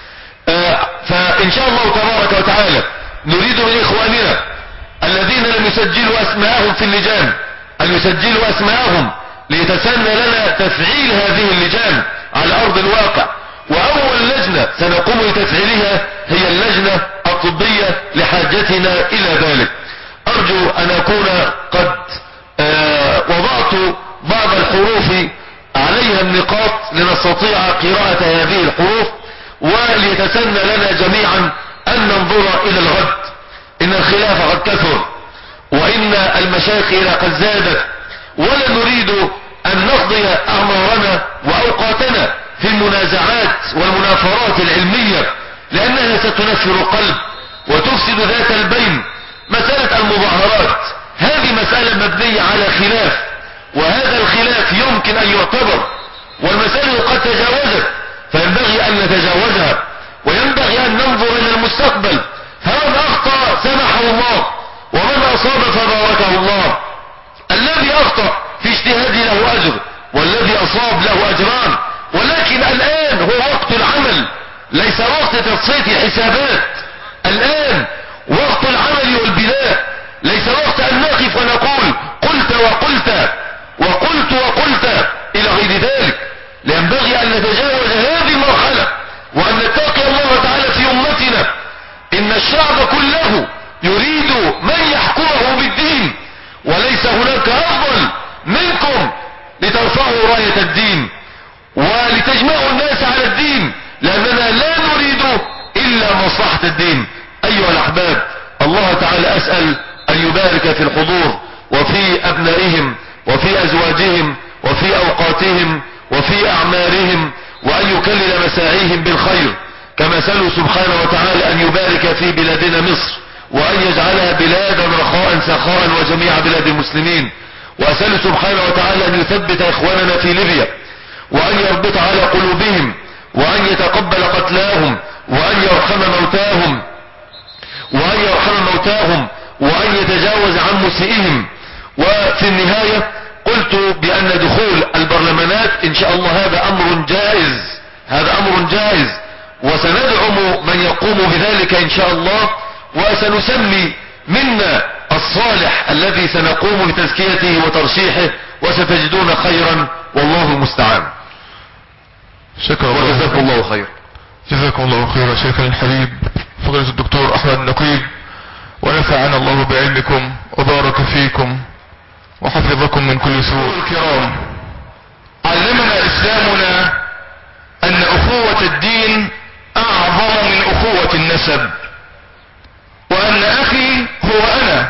آه فان شاء الله تبارك وتعالى نريد من اخواننا الذين لم يسجلوا اسماءهم في اللجان ان يسجلوا اسماءهم ليتسنى لنا تفعيل هذه اللجان على ارض الواقع. واول لجنة سنقوم بتفعيلها هي اللجنة الطبية لحاجتنا الى ذلك. ارجو ان اكون قد آه وضعت بعض الحروف عليها النقاط لنستطيع قراءة هذه الحروف، وليتسنى لنا جميعا ان ننظر الى الغد. ان الخلاف قد كثر، وان المشاكل قد زادت، ولا نريد ان نقضي اعمارنا واوقاتنا في المنازعات والمنافرات العلمية، لانها ستنفر القلب وتفسد ذات البين. مسألة المظاهرات هذه مسألة مبنية على خلاف، وهذا الخلاف يمكن ان يعتبر، والمسألة قد تجاوزت، فينبغي ان نتجاوزها، وينبغي ان ننظر الى المستقبل. فمن اخطأ سمحه الله، ومن اصاب فباركه الله. الذي اخطأ في اجتهاده له اجر، والذي اصاب له اجران، ولكن الان هو وقت العمل، ليس وقت تصفية حسابات. الان وقت العمل والبناء، ليس وقت ان نقف ونقول قلت وقلت وقلت وقلت الى غير ذلك. ينبغي ان نتجاوز هذه المرحلة، وان نتقي الله تعالى في امتنا. ان الشعب كله يريد من يحكمه بالدين، وليس هناك افضل منكم لترفعوا راية الدين ولتجمعوا الناس على الدين، لاننا لا نريد الا مصلحة الدين. ايها الاحباب، الله تعالى اسأل ان يبارك في الحضور وفي ابنائهم وفي ازواجهم وفي اوقاتهم وفي اعمارهم، وان يكلل مساعيهم بالخير، كما سألوا سبحانه وتعالى ان يبارك في بلادنا مصر، وان يجعلها بلادا رخاء سخاء وجميع بلاد المسلمين. واسأل سبحانه وتعالى ان يثبت اخواننا في ليبيا، وان يربط على قلوبهم، وان يتقبل قتلاهم، وان يرحم موتاهم وان يرحم موتاهم وان يتجاوز عن مسيئهم. وفي النهاية قلت بان دخول البرلمانات ان شاء الله هذا امر جائز، هذا امر جائز، وسندعم من يقوم بذلك ان شاء الله، وسنسمي منا الصالح الذي سنقوم بتزكيته وترشيحه، وستجدون خيرا والله المستعان. شكرا الله، وجزاكم الله خير. جزاكم الله خيرا شيخنا الحبيب فضيلة الدكتور احمد النقيب، ونفعنا الله بعلمكم وبارك فيكم وحفظكم من كل سوء. الكرام، علمنا اسلامنا ان اخوة الدين اعظم من اخوة النسب، وان اخي هو انا،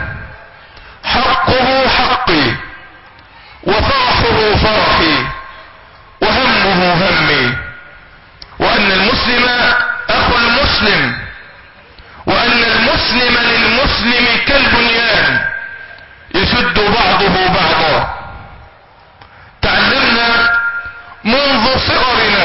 حقه حقي، وفرحه فرحي، وهمه همي، وان المسلم اخو المسلم، وان المسلم للمسلم كالبنيان يشد بعضه بعضا. تعلمنا منذ صغرنا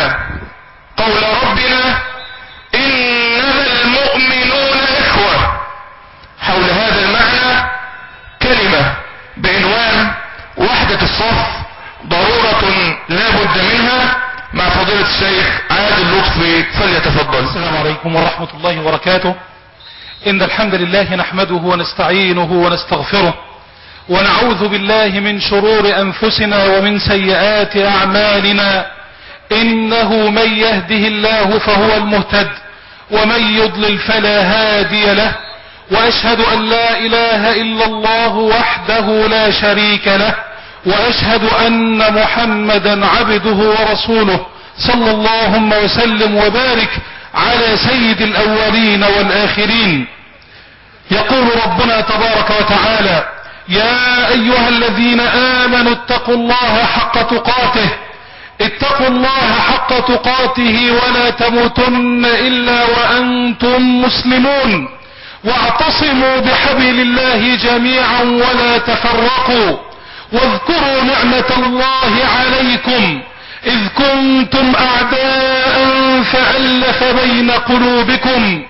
بد منها مع فضيلة الشيخ عادل لطفي، فليتفضل. السلام عليكم ورحمة الله وبركاته. إن الحمد لله نحمده ونستعينه ونستغفره ونعوذ بالله من شرور أنفسنا ومن سيئات أعمالنا. إنه من يهده الله فهو المهتد ومن يضلل فلا هادي له، وأشهد أن لا إله إلا الله وحده لا شريك له، وأشهد أن محمدا عبده ورسوله، صلى اللهم وسلم وبارك على سيد الأولين والآخرين. يقول ربنا تبارك وتعالى: يا أيها الذين آمنوا اتقوا الله حق تقاته اتقوا الله حق تقاته ولا تموتن إلا وأنتم مسلمون، واعتصموا بحبل الله جميعا ولا تفرقوا، واذكروا نعمة الله عليكم إذ كنتم أعداء فألف بين قلوبكم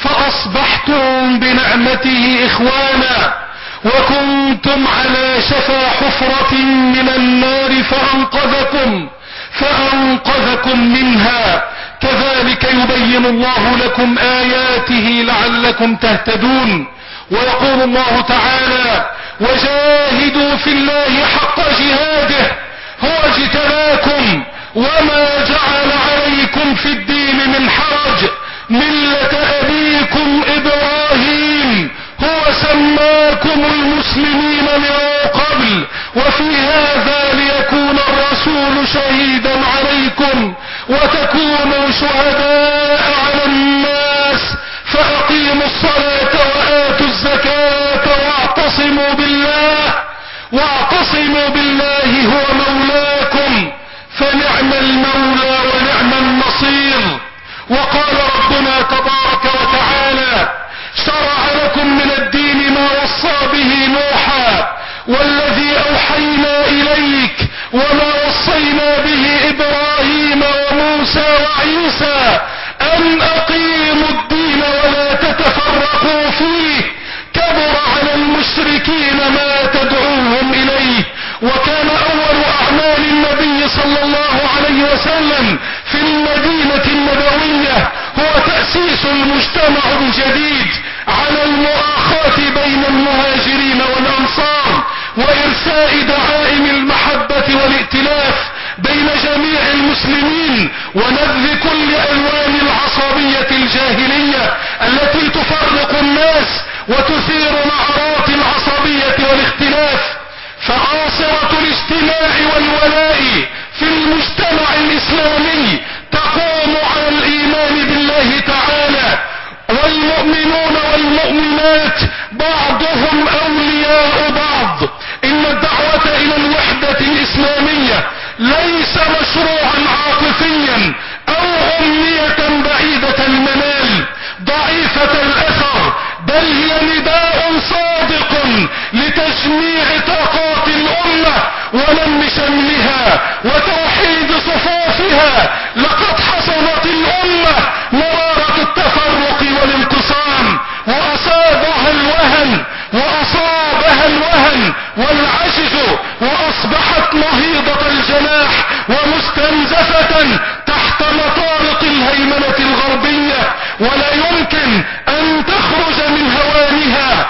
فأصبحتم بنعمته إخوانا، وكنتم على شفا حفرة من النار فأنقذكم فأنقذكم منها، كذلك يبين الله لكم آياته لعلكم تهتدون. ويقول الله تعالى: وجاهدوا في الله حق جهاده هو اجتباكم وما جعل عليكم في الدين من حرج ملة أبيكم إبراهيم هو سماكم المسلمين من قبل وفي هذا ليكون الرسول شهيدا عليكم وتكونوا شهداء على الناس، فأقيموا الصلاة وآتوا الزكاة واعتصموا بالله واعتصموا بالله هو مولاكم فنعم المولى ونعم النصير. وقال ربنا تبارك وتعالى: شرع لكم من الدين ما وصى به نوحا والذي أوحينا إليك وما وصينا به إبراهيم وموسى وعيسى أن أقيموا الدين ولا تتفرقوا فيه، كبر على المشركين ما تدعوهم إليه. وكان أول أعمال النبي صلى الله عليه وسلم في المدينة النبوية هو تأسيس المجتمع الجديد على المؤاخاة بين المهاجرين والأنصار وإرساء دعائم المحبة والائتلاف بين جميع المسلمين ونبذ كل ألوان العصبية الجاهلية التي تفرق الناس وتثير نعرات العصبية والاختلاف. فعاصرة الاجتماع والولاء في المجتمع الإسلامي تقوم على الإيمان بالله تعالى، والمؤمنون والمؤمنات بعضهم أولياء بعض. إن الدعوة إلى الوحدة الإسلامية ليس مشروعا عاطفيا أو أمنية بعيدة المنال ضعيفة الأثر، بل هي نداء صادق لتجميع طاقات الأمة ولم شملها وتوحيد صفوفها. لقد حصلت الأمة مرارة التفرق والانقسام وأصابها الوهن وأصابها الوهن والعجز وأصبحت نهيضة الجناح ومستنزفة تحت مطارق الهيمنة الغربية، ولا يمكن أن تخرج من هوانها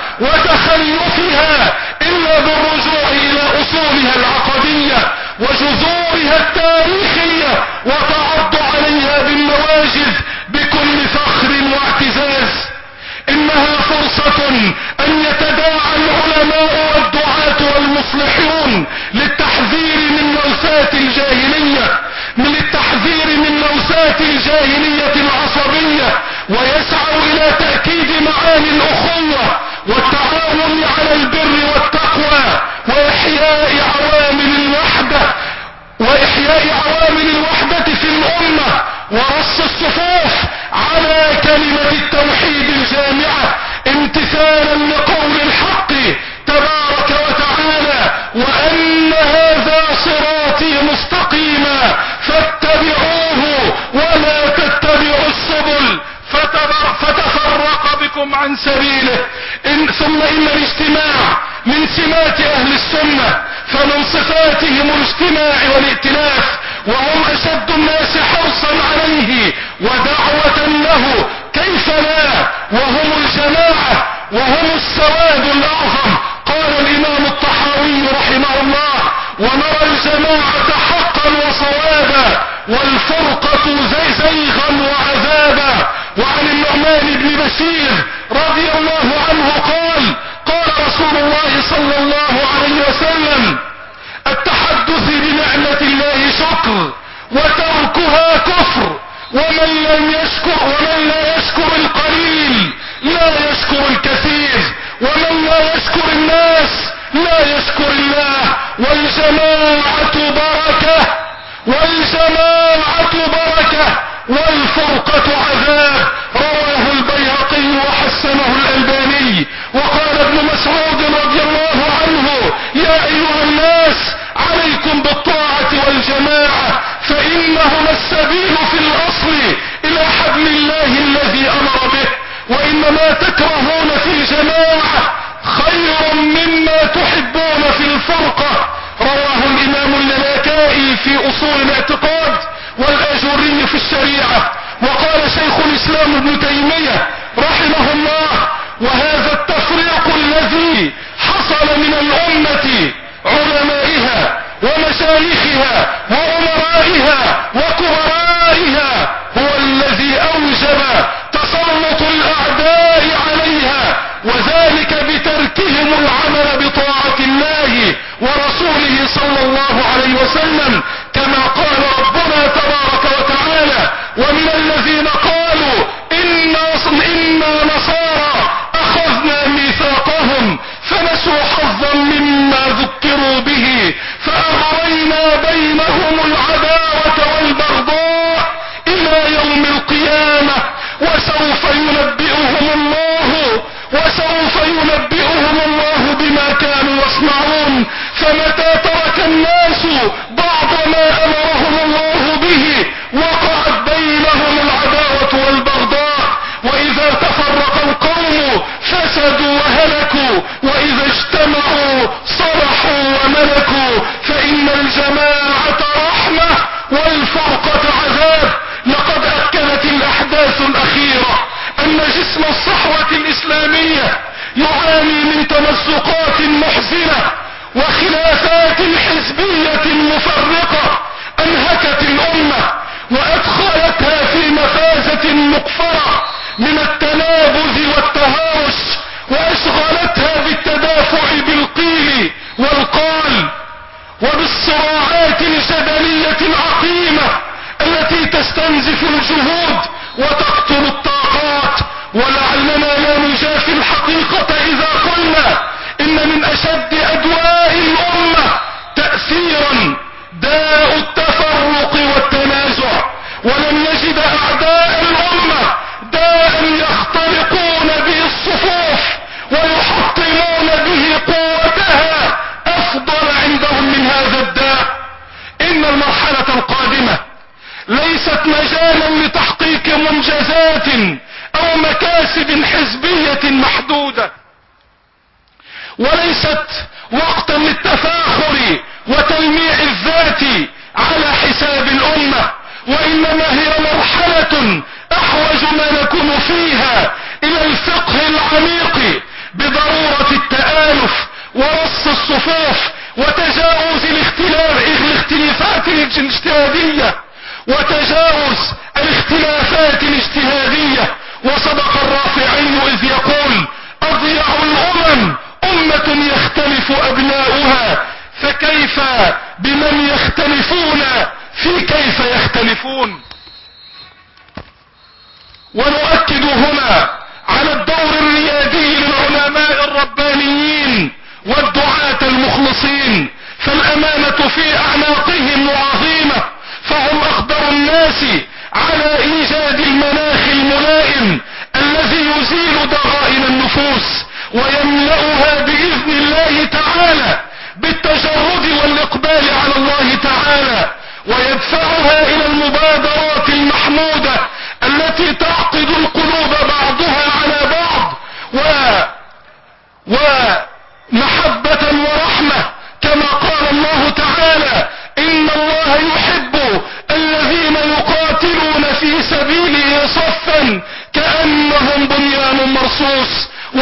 وتخلفها إلا بالرجوع إلى أصولها العقدية وجذورها التاريخية وتعض عليها بالنواجذ بكل فخر واعتزاز. إنها فرصة أن يتداعى العلماء والدعاة والمصلحون للتحذير من نوسات الجاهلية من التحذير من نوسات الجاهلية العصبية، ويسعوا إلى تأكيد معاني الأخوة والتعاون على البر والتقوى وإحياء عوامل الوحدة وإحياء عوامل الوحدة في الأمة ورص الصفوف على كلمة التوحيد الجامعة امتثالا لقول الحق تبارك وتعالى: وأن هذا صراطي مستقيما فاتبعوه ولا تتبعوا السبل فتفرق بكم عن سبيله. إن ثم إن الاجتماع من سمات أهل السنة، فمن صفاتهم الاجتماع والائتلاف وهم اشد الناس حرصا عليه ودعوة له، كيف لا وهم الجماعة وهم السواد الاعظم. قال الامام الطحاوي رحمه الله: ونرى الجماعة حقا وصوابا والفرقة زي زيغا وعذابا. وعن النعمان بن بشير رضي الله عنه قال: قال رسول الله صلى الله عليه وسلم: التحدث بنعمة الله شكر وتركها كفر، ومن لم يشكر ومن لا يشكر القليل لا يشكر الكثير، ومن لا يشكر الناس لا يشكر الله. والجماعة بركة والجماعة بركة والفرقة عذاب. رواه البيهقي وحسنه الألباني. وقال ابن مسعود رضي الله عنه: يا أيها الناس عليكم بالطاعة والجماعة، فإنهما السبيل في الأصل إلى حبل الله الذي أمر به، وإنما تكرهون في الجماعة خير مما تحبون في الفرقة. رواه الإمام اللالكائي في أصول الاعتقاد والآجري في الشريعة. وقال شيخ الإسلام ابن تيمية رحمه الله: وهذا التفريق الذي حصل من الأمة علمائها ومشايخها وأمرائها وكبرائها هو الذي أوجب تسلط الأعداء عليها، وذلك بتركهم العمل بطاعة الله ورسوله صلى الله عليه وسلم، كما قال ربنا تبارك وتعالى: ومن الذين قالوا إنا إنا نصارى أخذنا ميثاقهم فنسوا حظا مما ذكروا به فأغرينا بينهم العداوة والبغضاء إلى يوم القيامة، وسوف ينبئهم الله وسوف ينبئهم الله بما كانوا يصنعون. فمتى ترك الناس بعض ما أمرهم الله به وقعت بينهم العداوة والبغضاء، وإذا تفرق القوم فسدوا وهلكوا، وإذا اجتمعوا صلحوا وملكوا. فإن الجماعة رحمة والفرقة عذاب. لقد أكدت الأحداث الأخيرة أن جسم الصحوة الإسلامية يعاني من تمزقات محزنة وخلافات حزبية مفرقة أنهكت الأمة وأدخلتها في مفازة مقفرة من التنابذ والتهاوش، وأشغلتها بالتدافع بالقيل والقال وبالصراعات الجدلية العقيمة التي تستنزف الجهود وتقتل الطاقات. ولعلنا لا نجافي الحقيقة إذا قلنا إن من أشد أدواء الأمة تأثيرا داء التفرق والتنازع، ولن نجد أعداء الأمة داء يخترقون به الصفوف ويحطمون به قوتها أفضل عندهم من هذا الداء. إن المرحلة القادمة ليست مجالا لتحقيق منجزات أو مكاسب حزبية محدودة، وليست وقتا للتفاخر وتلميع الذات على حساب الأمة، وإنما هي مرحلة أحوج ما نكون فيها إلى الفقه العميق بضرورة التآلف ورص الصفوف وتجاوز الاختلافات الاجتهادية وتجاوز الاختلافات الاجتهادية. وصدق الرافعي إذ يقول: أضيع الأمم أمة يختلف أبناؤها، فكيف بمن يختلفون في كيف يختلفون. ونؤكد هنا على الدور الريادي للعلماء الربانيين والدعاة المخلصين، فالأمانة في أعناقهم عظيمة، فهم أقدر الناس على إيجاد المناخ الملائم الذي يزيل ضغائن النفوس ويملأها بإذن الله تعالى بالتجرد والإقبال على الله تعالى، ويدفعها إلى المبادرات المحمودة التي تعقد القلوب بعضها على بعض و... ومحبة ورحمة، كما قال الله تعالى: إن الله يحب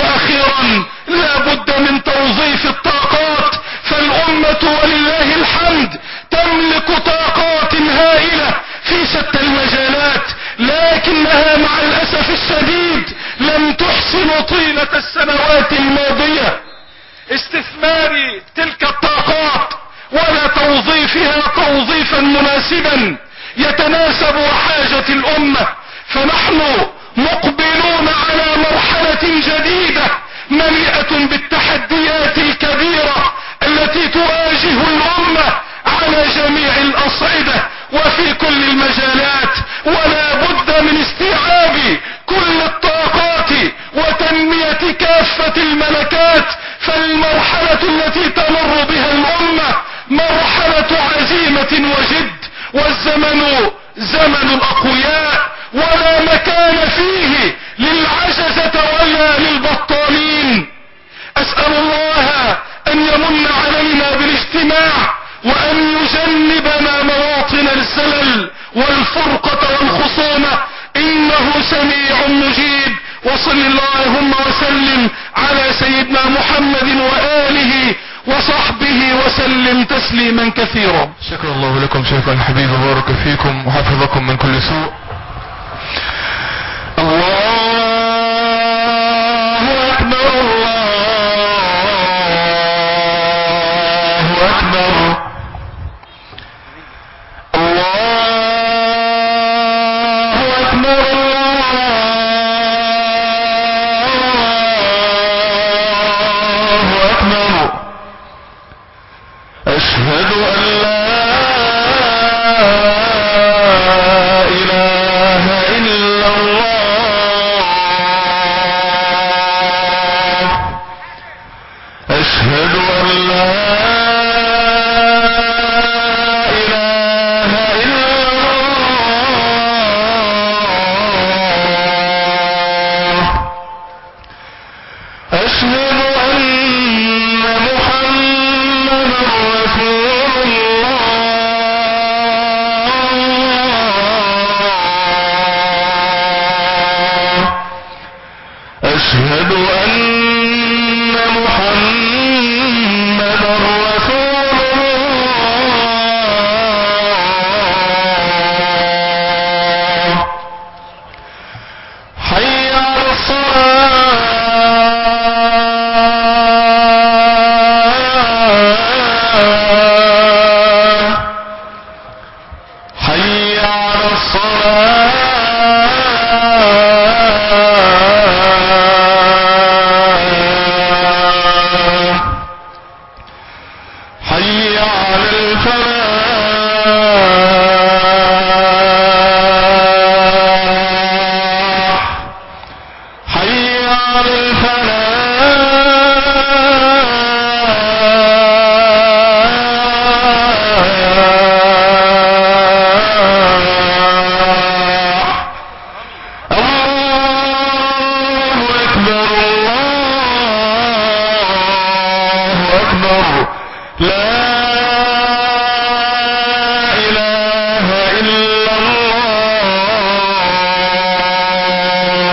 واخيرا لا بد من توظيف الطاقات، فالامة ولله الحمد تملك طاقات هائلة في شتى المجالات، لكنها مع الاسف الشديد لم تحسن طيلة السنوات الماضية استثمار تلك الطاقات ولا توظيفها توظيفا مناسبا يتناسب حاجة الامة. فنحن مقبلون على مرحلة جديدة مليئة بالتحديات الكبيرة التي تواجه الامة على جميع الاصعدة وفي كل المجالات، ولا بد من استيعاب كل الطاقات وتنمية كافة الملكات. فالمرحلة التي تمر بها الامة مرحلة عزيمة وجد، والزمن زمن الاقوياء ولا مكان فيه للعجزة ولا للبطالين. اسأل الله ان يمن علينا بالاجتماع وان يجنبنا مواطن الزلل والفرقة والخصومة، انه سميع مجيب. وصل اللهم وسلم على سيدنا محمد وآله وصحبه وسلم تسليما كثيرا. شكر الله لكم شيخنا الحبيب وبارك فيكم وحفظكم من كل سوء. الله أكبر الله أكبر الله أكبر الله أكبر. أشهد أن لا إله إلا الله. أشهد أن لا إله إلا الله. أشهد أن محمدا رسول الله. أشهد أن محمدا رسول الله. حي على الصلاة. حي على الصلاة. حي على الفلاح. حي على الفلاح. الله أكبر الله أكبر. لا إله إلا الله.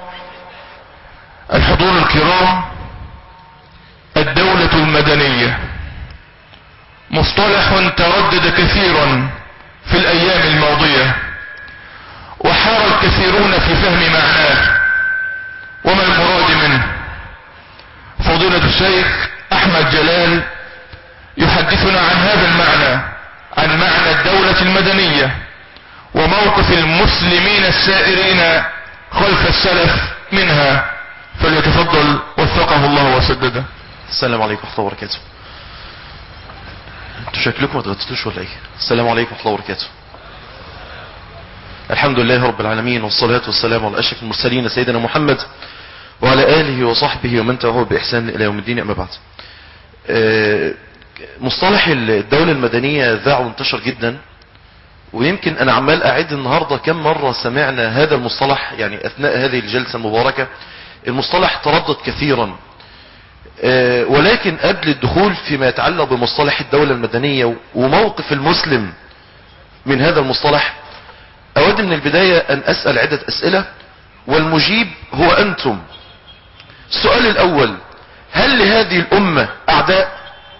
الحضور الكرام، الدولة المدنية مصطلح تردد كثيرا في الأيام الماضية وحار الكثيرون في فهم معناه وما المراد منه. فضيلة الشيخ أحمد جلال يحدثنا عن هذا المعنى، عن معنى الدولة المدنية وموقف المسلمين السائرين خلف السلف منها. فليتفضل وفقه الله وسدده. السلام عليكم ورحمة الله وبركاته. انتوا شكلكم ما تغطيتوش ولا ايه؟ السلام عليكم ورحمة الله وبركاته. الحمد لله رب العالمين، والصلاة والسلام على أشرف المرسلين سيدنا محمد وعلى آله وصحبه ومن تبعه بإحسان إلى يوم الدين. أما بعد، مصطلح الدولة المدنية ذاع وانتشر جدا، ويمكن أنا عمال أعد النهاردة كم مرة سمعنا هذا المصطلح يعني أثناء هذه الجلسة المباركة. المصطلح تردد كثيرا، ولكن قبل الدخول فيما يتعلق بمصطلح الدولة المدنية وموقف المسلم من هذا المصطلح، أود من البداية أن أسأل عدة أسئلة، والمجيب هو أنتم. السؤال الاول، هل لهذه الامة اعداء؟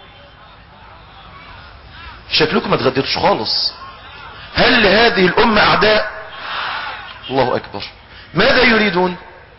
شكلكم ما تغدرتش خالص. هل لهذه الامة اعداء؟ الله اكبر. ماذا يريدون؟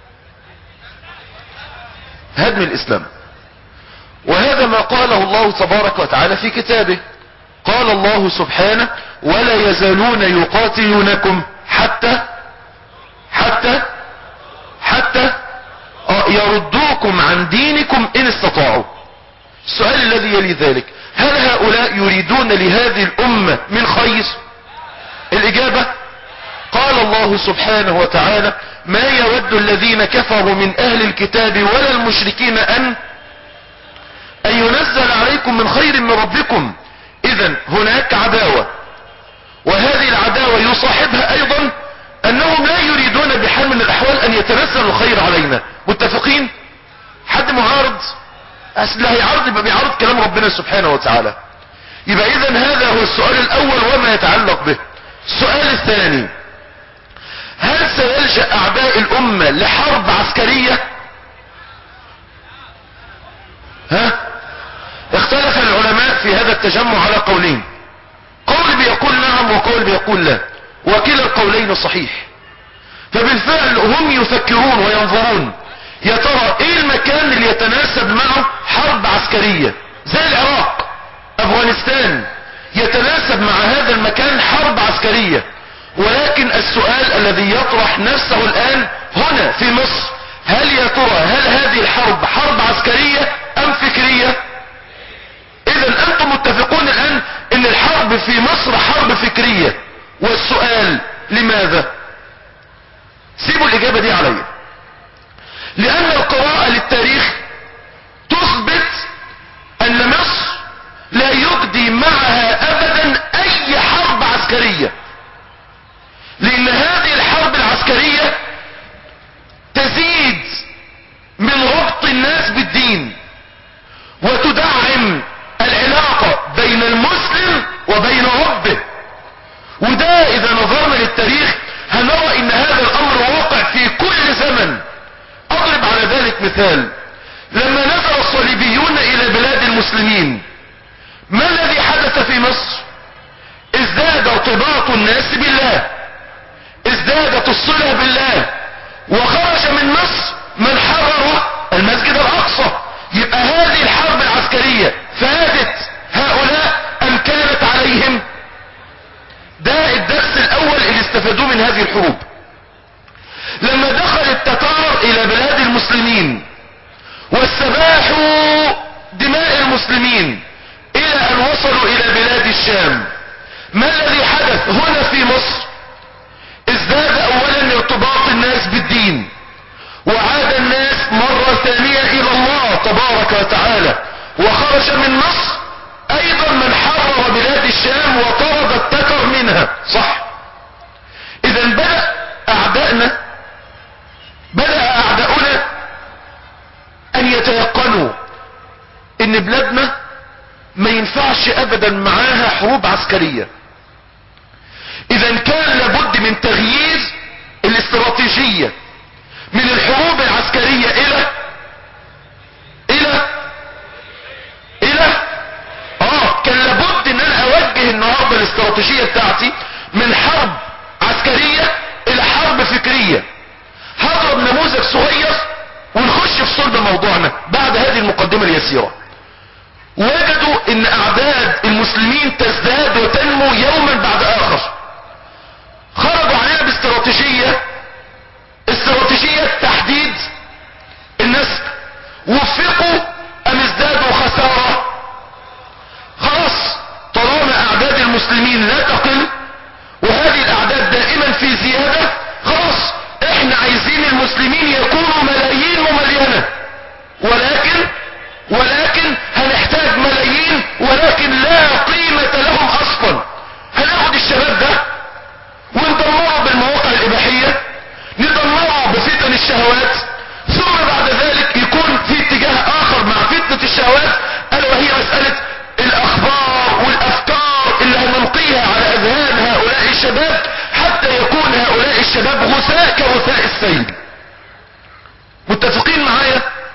هدم الاسلام. وهذا ما قاله الله تبارك وتعالى في كتابه. قال الله سبحانه: ولا يزالون يقاتلونكم حتى حتى حتى يردوكم عن دينكم ان استطاعوا. السؤال الذي يلي ذلك، هل هؤلاء يريدون لهذه الامة من خير؟ الاجابة: قال الله سبحانه وتعالى: ما يود الذين كفروا من اهل الكتاب ولا المشركين ان ان ينزل عليكم من خير من ربكم. اذا هناك عداوة، وهذه العداوة يصاحبها ايضا انهم لا يريدون بحال من الاحوال ان يتنزل الخير علينا. متفقين؟ حد معارض؟ اصل هيعارض يبقى بيعارض كلام ربنا سبحانه وتعالى. يبقى اذا هذا هو السؤال الاول وما يتعلق به. السؤال الثاني، هل سيلجأ اعداء الامة لحرب عسكرية؟ ها؟ اختلف العلماء في هذا التجمع على قولين. قول بيقول نعم وقول بيقول لا، وكلا القولين صحيح. فبالفعل هم يفكرون وينظرون يا ترى ايه المكان اللي يتناسب معه حرب عسكرية، زي العراق، افغانستان، يتناسب مع هذا المكان حرب عسكرية. ولكن السؤال الذي يطرح نفسه الان هنا في مصر، هل يا ترى هل هذه الحرب حرب عسكرية ام فكرية؟ اذا انتم متفقون الان ان الحرب في مصر حرب فكرية. والسؤال لماذا؟ سيبوا الاجابة دي عليا. لان القراءة للتاريخ تثبت ان مصر لا يجدي معها ابدا اي حرب عسكرية، لان هذه الحرب العسكرية تزيد من ربط الناس بالدين وتدعم العلاقة بين المسلم وبين ربه. وده اذا نظرنا للتاريخ هنرى ان هذا الامر واقع في كل زمن. اضرب على ذلك مثال، لما نزل الصليبيون الى بلاد المسلمين ما الذي حدث في مصر؟ ازداد ارتباط الناس بالله، ازدادت الصلة بالله، وخرج من مصر من حرر المسجد الاقصى. يبقى هذه الحرب العسكرية فادت هؤلاء ام كانت عليهم؟ ده الدرس الاول اللي استفادوه من هذه الحروب. لما دخل التتار الى بلاد المسلمين واستباحوا دماء المسلمين الى ان وصلوا الى بلاد الشام، ما الذي حدث هنا في مصر؟ ازداد اولا ارتباط الناس بالدين، وعاد الناس مرة ثانية الى الله تبارك وتعالى، وخرج من مصر ايضا من حرر بلاد الشام وطرد التتر منها. صح؟ اذا بدأ اعدائنا بدأ اعداؤنا ان يتيقنوا ان بلادنا ما ينفعش ابدا معاها حروب عسكرية. اذا كان لابد من تغيير الاستراتيجية من الحروب العسكرية الى الى الى اه كان لابد ان انا اوجه النهارده الاستراتيجية بتاعتي من حرب عسكرية الى حرب فكرية. هضرب نموذج صغير ونخش في صلب موضوعنا بعد هذه المقدمة اليسيرة. وجدوا ان اعداد المسلمين تزداد وتنمو يوما بعد اخر. خرجوا علينا باستراتيجية استراتيجية تحديد النسل. وفقوا ام ازدادوا خسارة؟ خلاص، طالما اعداد المسلمين لا تقل وهذه الاعداد دائما في زيادة، خلاص احنا عايزين المسلمين يكونوا ملايين ومليانة، ولكن ولكن هنحتاج ملايين ولكن لا قيمة لهم اصلا. هناخد الشباب ده وندمره بالمواقع الاباحية، ندمره بفتن الشهوات، ثم بعد ذلك يكون في اتجاه اخر مع فتنة الشهوات، الا وهي مسألة الاخبار والافكار اللي هنلقيها على اذهان هؤلاء الشباب حتى يكون هؤلاء الشباب غثاء كغثاء السيل. متفقين معايا؟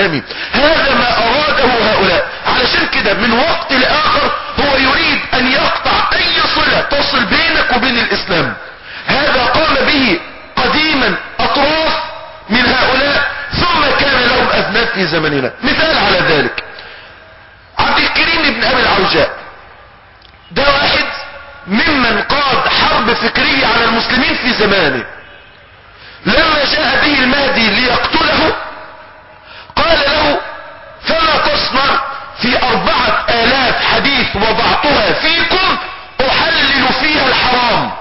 الاسلامي. هذا ما اراده هؤلاء. علشان كده من وقت لاخر هو يريد ان يقطع اي صلة تصل بينك وبين الاسلام. هذا قام به قديما اطراف من هؤلاء ثم كان لهم اذناب في زمننا. مثال على ذلك عبد الكريم بن ابي العوجاء، ده واحد ممن قاد حرب فكرية على المسلمين في زمانه. لما جاء به المهدي ليقتله قال له فما تصنع في اربعة الاف حديث وضعتها فيكم احلل فيها الحرام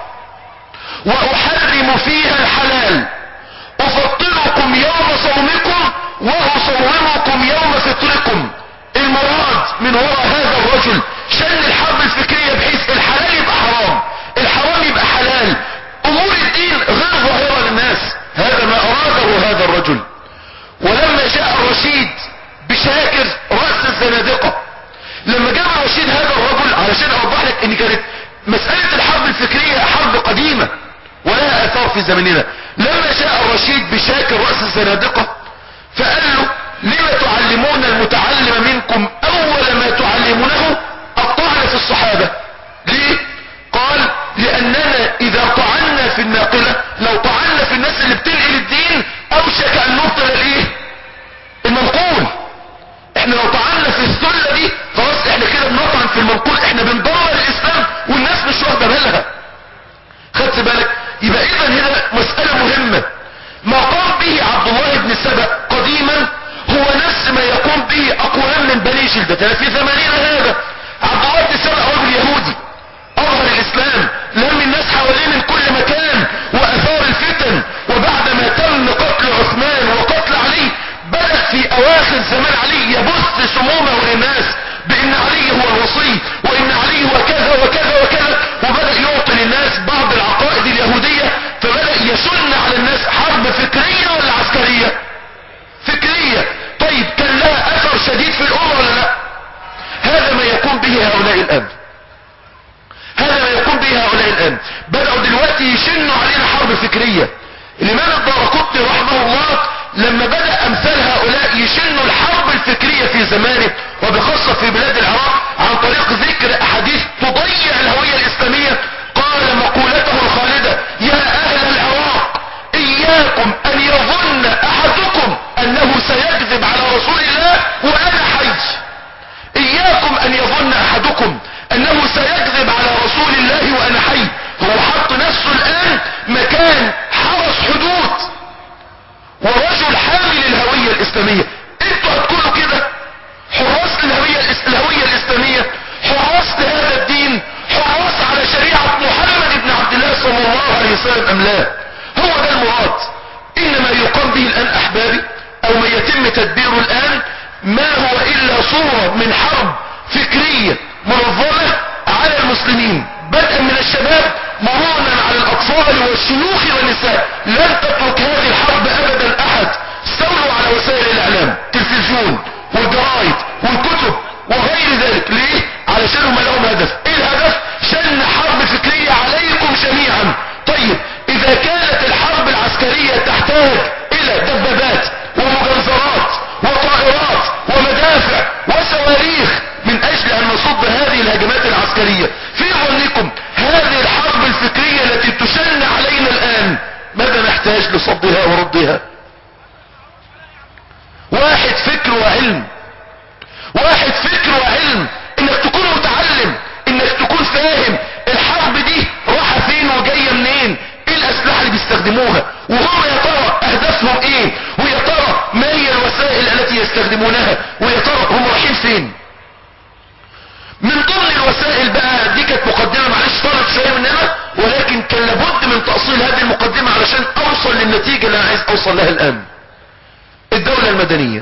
واحرم فيها الحلال، افطركم يوم صومكم واصومكم يوم فطركم. المراد من وراء هذا الرجل شن الحرب الفكرية بحيث الحلال يبقى حرام، الحرام يبقى حلال، امور الدين غير ظاهرة للناس. هذا ما اراده هذا الرجل. ولما جاء الرشيد بشاكر رأس الزنادقة، لما جاء الرشيد هذا الرجل، علشان اوضح لك ان كانت مسألة الحرب الفكرية حرب قديمة ولها اثار في زمننا. لما جاء الرشيد بشاكر رأس الزنادقة فقال له لما تعلمون المتعلم منكم اول ما تعلمونه الطعن في الصحابة؟ ليه؟ قال لاننا اذا طعنا في الناقلة، لو طعنا في الناس اللي بتنقل الدين اوشك ان نبطل الايه؟ المنقول. احنا لو طعنا في الثلة دي خلاص احنا كده بنطعن في المنقول، احنا بندور الاسلام والناس مش واخده بالها. خدت بالك؟ يبقى اذا هنا مسألة مهمة. ما قام به عبد الله بن سبأ قديما هو نفس ما يقوم به اقوام من بني جلدتنا في ثمانين. هذا عبد الله بن سبأ رجل يهودي اظهر الاسلام، لم الناس حواليه من كل مكان واثار الفتن. وبعدما تم قتل عثمان وقتل علي بدأ في اواخر زمان علي يبث سمومه للناس بان علي هو الوصي وان علي هو كذا وكذا وكذا، وبدأ يعطي للناس بعض العقائد اليهودية، فبدأ يشن على الناس حرب فكرية ولا عسكرية؟ فكرية. طيب كان لها اثر شديد في الامة ولا لا؟ هذا ما يقوم به هؤلاء الان. هذا ما يقوم به هؤلاء الان. بدأوا دلوقتي يشنوا علينا حرب فكرية. الامام الدارقطني رحمه الله لما بدأ امثال هؤلاء يشنوا الحرب الفكرية في زمانه وبخاصة في بلاد العراق عن طريق ذكر احاديث تضيع الهوية الاسلامية، قال مقولته الخالدة: يا اهل العراق اياكم ان يظن احدكم انه سيكذب على رسول الله وانا حي. اياكم ان يظن احدكم انه سيكذب على رسول الله وانا حي. هو حط نفسه الان مكان حرس حدود ورجل حامل الهوية الاسلامية. انتوا هتكونوا كده حراس الهوية الهوية الاسلامية، حراس لهذا الدين، حراس على شريعة محمد بن عبد الله صلى الله عليه وسلم ام لا؟ هو ده المراد. انما يقام به الان احبابي او ما يتم تدبيره الان ما هو الا صورة من حرب فكرية منظمة على المسلمين، بدءا من الشباب مرورا على الاطفال والشيوخ والنساء. لن تترك هذه الحرب ابدا احد. استولوا على وسائل الاعلام، تلفزيون والجرايد والكتب وغير ذلك. ليه؟ علشان هم لهم هدف. ايه الهدف؟ شن حرب فكرية عليكم جميعا. طيب اذا كانت الحرب العسكرية تحتاج الى دبابات ومجنزرات وطائرات ومدافع وصواريخ من اجل ان نصد هذه الهجمات العسكرية، في ظنكم هذه الحرب الفكرية التي تشن علينا الان ماذا نحتاج لصدها وردها؟ واحد فكر وعلم. واحد فكر وعلم، انك تكون متعلم، انك تكون فاهم الحرب دي راحة فين وجاية منين، ايه الاسلحة اللي بيستخدموها، وهم يا ترى اهدافهم ايه، ويا ترى ما هي الوسائل التي يستخدمونها، ويا ترى هم رايحين فين. من ضمن الوسائل بقى دي كانت مقدمة معلش طالت شوية مننا، ولكن كان لابد من تأصيل هذه المقدمة علشان اوصل للنتيجة اللي انا عايز اوصل لها الان. الدولة المدنية.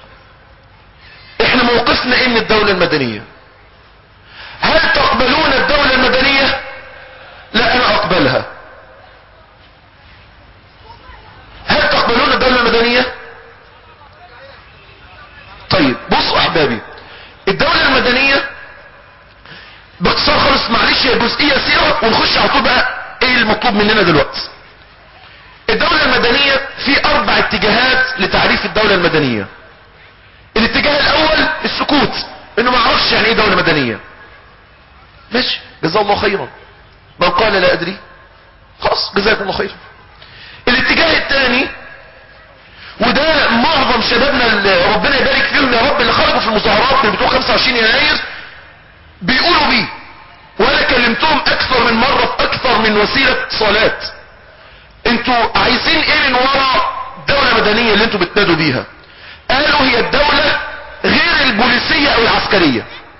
احنا موقفنا ايه من الدولة المدنية؟ هل تقبلون الدولة المدنية؟ لا انا اقبلها. هل تقبلون الدولة المدنية؟ طيب بصوا احبابي، الدولة المدنية باختصار خالص معلش هي جزئية سيرة ونخش على طول بقى ايه المطلوب مننا دلوقتي. الدولة المدنية في اربع اتجاهات لتعريف الدولة المدنية. الاتجاه الاول السكوت، انه ما عرفش يعني ايه دولة مدنية. ماشي، جزاه الله خيرا. من قال لا ادري خلاص جزاكم الله خيرا. الاتجاه الثاني، وده معظم شبابنا اللي ربنا يبارك فيهم يا رب، اللي خرجوا في المظاهرات اللي بتوع خمسة وعشرين يناير بيقولوا بيه، وانا كلمتهم اكثر من مرة في اكثر من وسيلة اتصالات. انتوا عايزين ايه من وراء دولة مدنية اللي انتوا بتنادوا بيها؟ قالوا هي الدولة غير البوليسية او العسكرية.